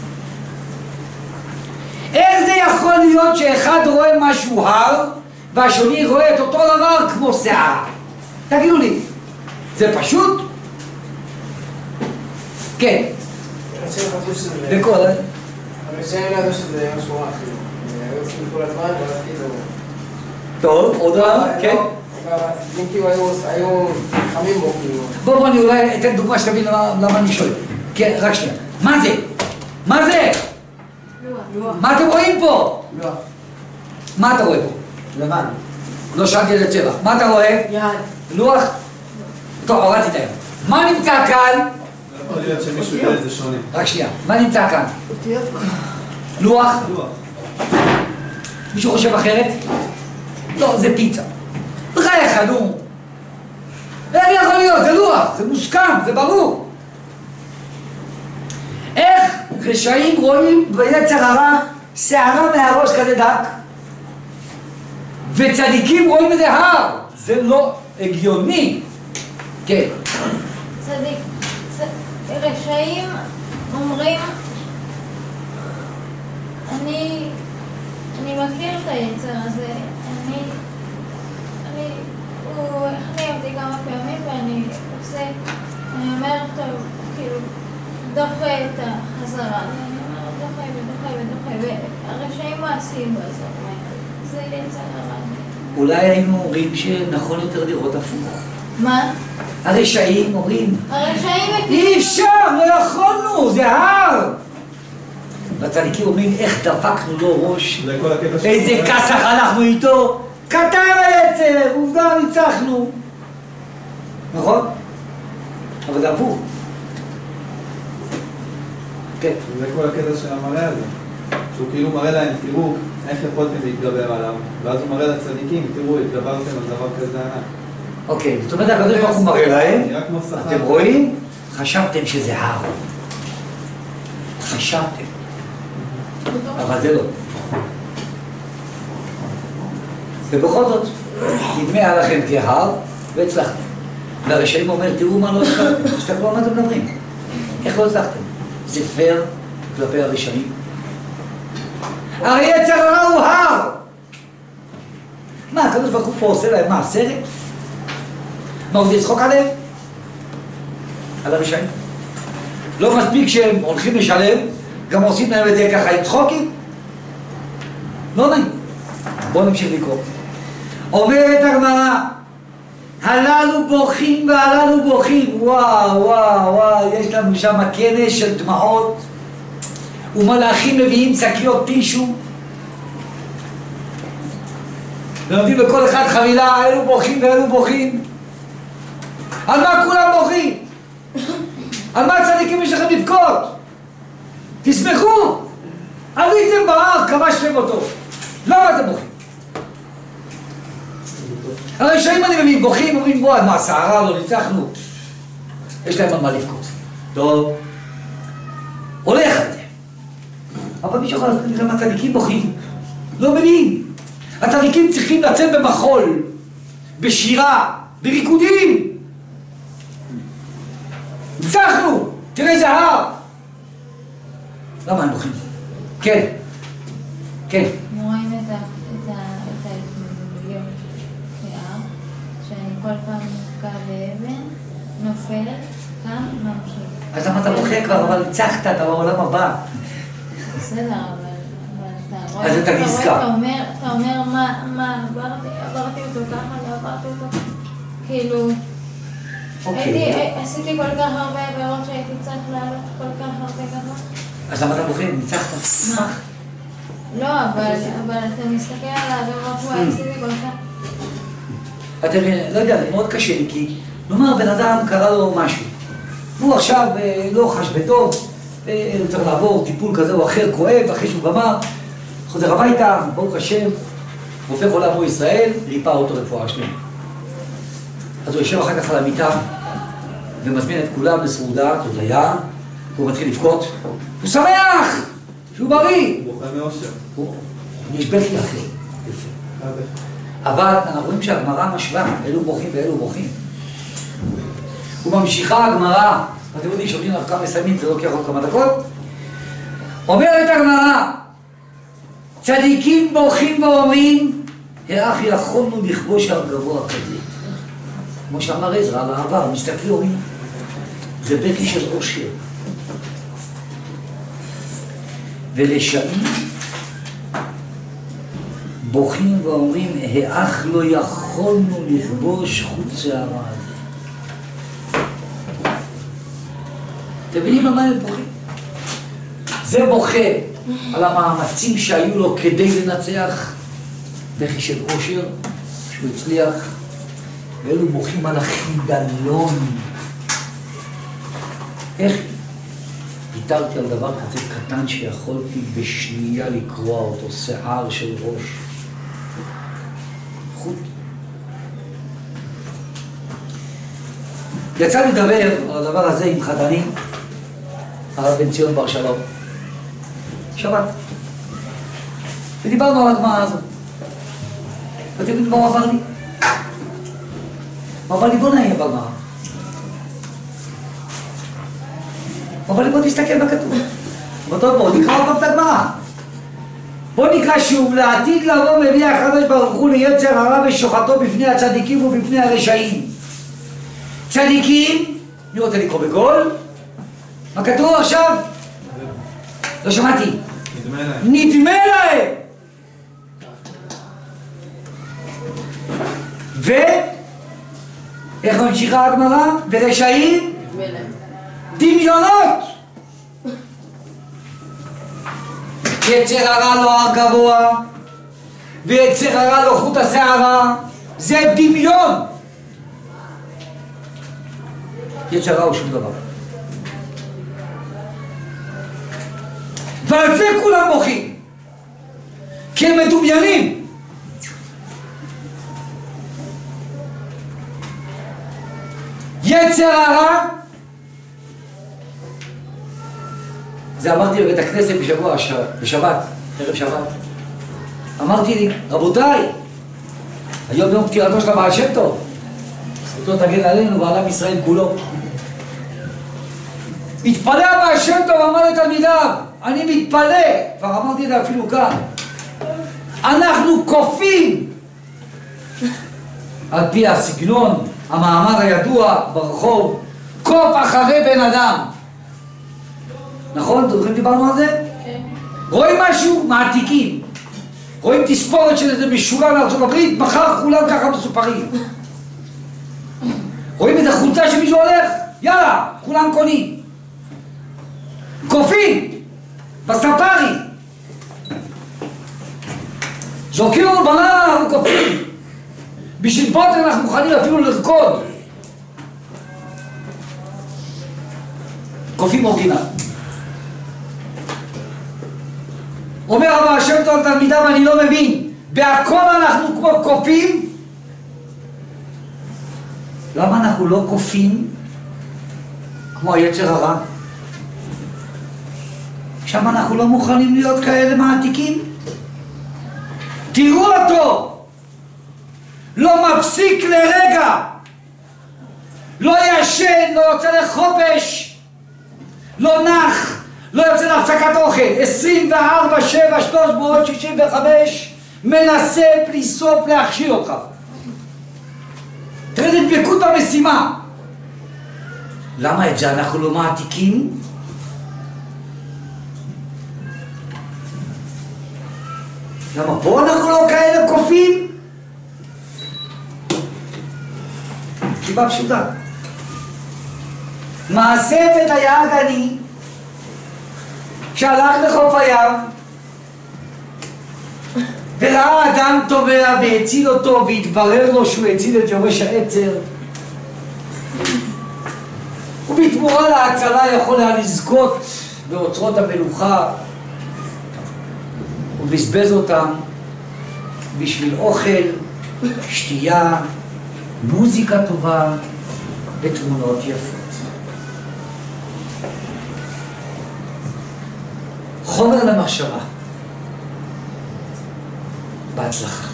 איך זה יכול להיות שאחד רואה משהו הר והשני רואה את אותו דבר כמו שערה? תגידו לי, זה פשוט? כן. אנשים חשבו שזה... בכל... אנשים לא ידעו שזה משהו רע, כאילו. היו עושים כל הזמן, ואז כאילו... טוב, עוד רע, כן. אם כאילו היו חמים בו, כאילו... בואו בואו אני אולי אתן דוגמה שתבין למה אני שואל. כן, רק שנייה. מה זה? מה זה? לוח. מה אתם רואים פה? לוח. מה אתה רואה פה? לבן. לא שאלתי איזה צבע. מה אתה רואה? יד. לוח? טוב, הורדתי את היום. מה נמצא כאן? יכול להיות שמישהו יודע איזה שונה. רק שנייה. מה נמצא כאן? לוח? לוח. מישהו חושב אחרת? לא, זה פיצה. בחייך, נו. איך יכול להיות? זה לוח, זה מוסכם, זה ברור. איך רשעים רואים ביצר הרע שערה מהראש כזה דק, וצדיקים רואים את זה הר? זה לא הגיוני. כן. צדיק, צ- רשעים אומרים, אני, אני מכיר את היצר הזה, אני, אני, הוא הכניע אותי כמה פעמים ואני עושה, אני אומרת טוב, כאילו, דוחה את החזרה, אני אומרת דוחה ודוחה ודוחה, והרשעים מעשיים באזור, זה יצר הרע. אולי היינו אומרים שנכון יותר לראות הפוך. מה? הרשעים אומרים, הרשעים אי אפשר, לא יכולנו, זה הר. והצדיקים אומרים, איך דפקנו לו ראש, זה כל הקטע של... איזה כסח אנחנו איתו, קטן היצר, עובדה ניצחנו. נכון? אבל זה הפוך. כן. זה כל הקטע של המראה הזה. שהוא כאילו מראה להם, תראו איך יכולתם להתגבר עליו. ואז הוא מראה לצדיקים, תראו, התגברתם על דבר כזה ענק. אוקיי, זאת אומרת, הקדוש ברוך הוא מראה להם, נראה כמו שכר. אתם רואים? חשבתם שזה הר. חשבתם. אבל זה לא. ובכל זאת, נדמה היה לכם כהר, והצלחתם. והרשעים אומר, תראו מה לא הצלחתם, תסתכלו על מה אתם מדברים. איך לא הצלחתם? זה פייר כלפי הרשעים. הרי יצר הרע הוא הר! מה, הקדוש ברוך הוא פה עושה להם מה, סרט? מה, הוא יצחוק עליהם? על הרשעים. לא מספיק שהם הולכים לשלם, גם עושים להם את זה ככה עם צחוקים? לא נעים. בואו נמשיך לקרוא. אומרת הגמרא, הללו בוכים והללו בוכים. וואו, וואו, וואו, יש לנו שם כנס של דמעות, ומלאכים מביאים שקיות טישו, ונותנים לכל אחד חבילה, אלו בוכים ואלו בוכים. על מה כולם בוכים? על מה צדיקים יש לכם לבכות? תשמחו! עליתם בהר, כבשתם אותו. למה אתם בוכים? הרשעים אני מבין, בוכים, אומרים בוא, מה, שערה לא ניצחנו? יש להם על מה לבכות. טוב, הולך על זה. אבל מישהו יכול להגיד למה צדיקים בוכים? לא מבין. הצדיקים צריכים לצאת במחול, בשירה, בריקודים. ניצחנו! תראה איזה הר! למה הם בוכים? כן. כן. רואים את ההתמודדויות שיער, שאני כל פעם נתקע באבן, נופלת, קם, ממשיך. אז למה אתה בוכה כבר? אבל ניצחת, אתה בעולם הבא. בסדר, אבל אתה רואה, אז אתה נזכר. אתה אומר מה, עברתי אותו ככה, לא עברתי אותו, כאילו, עשיתי כל כך הרבה עבירות שהייתי צריך לעלות כל כך הרבה גבוה. אז למה אתה בוכה? ניצחת? מה? לא, אבל אתה מסתכל על העבירות שהוא עשיתי כל כך. אתם, לא יודע, זה מאוד קשה לי, כי נאמר, בן אדם קרה לו משהו. הוא עכשיו לא חש בטוב, הוא צריך לעבור טיפול כזה או אחר, כואב, אחרי שהוא גמר, חוזר הביתה, ברוך השם, הופך עולמו ישראל, ריפא אותו רפואה שלמה. אז הוא יושב אחר כך על המיטה, ומזמין את כולם לסעודה, תודיה, והוא מתחיל לבכות. הוא שמח! שהוא בריא! הוא בוכה מאושר. הוא נשבט לי אחרי. יפה. אבל אנחנו רואים שהגמרא משווה, אלו בוכים ואלו בוכים. וממשיכה הגמרא, אתם יודעים שעובדים לך כמה מסיימים, זה לוקח עוד כמה דקות. אומרת הגמרא, צדיקים בוכים ואומרים, איך יכולנו לכבוש הר גבוה כזה? כמו שאמר עזרא על העבר, מסתכלים אומרים, זה בכי של עושר. ולשעים בוכים ואומרים, איך לא יכולנו לכבוש חוץ הערה הזה. אתם מבינים על מה הם בוכים? זה בוכה על המאמצים שהיו לו כדי לנצח, בכי של עושר, שהוא הצליח, ואלו בוכים על החידלון. איך ויתרתי על דבר כזה קטן שיכולתי בשנייה לקרוע אותו, שיער של ראש. חוט. יצא לי לדבר על הדבר הזה עם חתני, הרב בן ציון בר שלום. שבת. ודיברנו על הגמרא הזאת. ואתם יודעים מה הוא אמר לי? הוא אמר לי, בוא נהיה בגמרא. הוא אמר לי, בוא תסתכל בכתוב. ובטוב, בוא נקרא עוד פעם את הגמרא. בוא נקרא שוב, לעתיד לבוא מביא הקדוש ברוך הוא ליצר הרע ושוחטו בפני הצדיקים ובפני הרשעים. צדיקים, אני רוצה לקרוא בגול. מה כתוב עכשיו? לא שמעתי. נדמה להם. נדמה להם. ו... איך ממשיכה הגמרא? ורשעים? נדמה להם. דמיונות. יצר הרע לו הר גבוה, ויצר הרע לו חוט השערה. זה דמיון. יצר הרע הוא שום דבר. ועל זה כולם בוכים, כי הם מדומיינים. יצר הרע, זה אמרתי בבית הכנסת בשבוע, בשבת, ערב שבת. אמרתי לי, רבותיי, היום יום פטירתו של הבעל שם טוב, זכותו תגן עלינו ועל עם ישראל כולו. התפלא הבעל שם טוב, אמר לתלמידיו, אני מתפלא, כבר אמרתי את זה אפילו כאן, אנחנו קופים על פי הסגנון, המאמר הידוע ברחוב, קוף אחרי בן אדם. נכון? זוכרים דיברנו על זה? כן. רואים משהו? מעתיקים. רואים תספורת של איזה משולה לארצות הברית, מחר כולם ככה מסופרים. רואים איזה חולצה שמישהו הולך? יאללה, כולם קונים. קופים! בספארי! זורקים לנו בננה, אנחנו קופים. בשביל בוטר אנחנו מוכנים אפילו לרקוד. קופים אורגינל. אומר הבעל שם טוב על תלמידיו, אני לא מבין, בהכל אנחנו כמו קופים? למה אנחנו לא קופים כמו היצר הרע? שם אנחנו לא מוכנים להיות כאלה מעתיקים? תראו אותו, לא מפסיק לרגע, לא ישן, לא יוצא לחופש, לא נח, לא יוצא להפסקת אוכל, עשרים וארבע שבע שלוש מאות שישים וחמש מנסה בלי סוף להכשיל אותך. תראה את דבקות במשימה. למה את זה אנחנו לא מעתיקים? למה פה אנחנו לא כאלה קופים? סיבה פשוטה. מעשה ודייג אני שהלך לחוף הים וראה אדם טובע והציל אותו והתברר לו שהוא הציל את יורש העצר, ובתמורה להצלה יכול היה לזכות באוצרות המלוכה, ובזבז אותם בשביל אוכל, שתייה, מוזיקה טובה ותמונות יפות. חומר למחשבה. בהצלחה.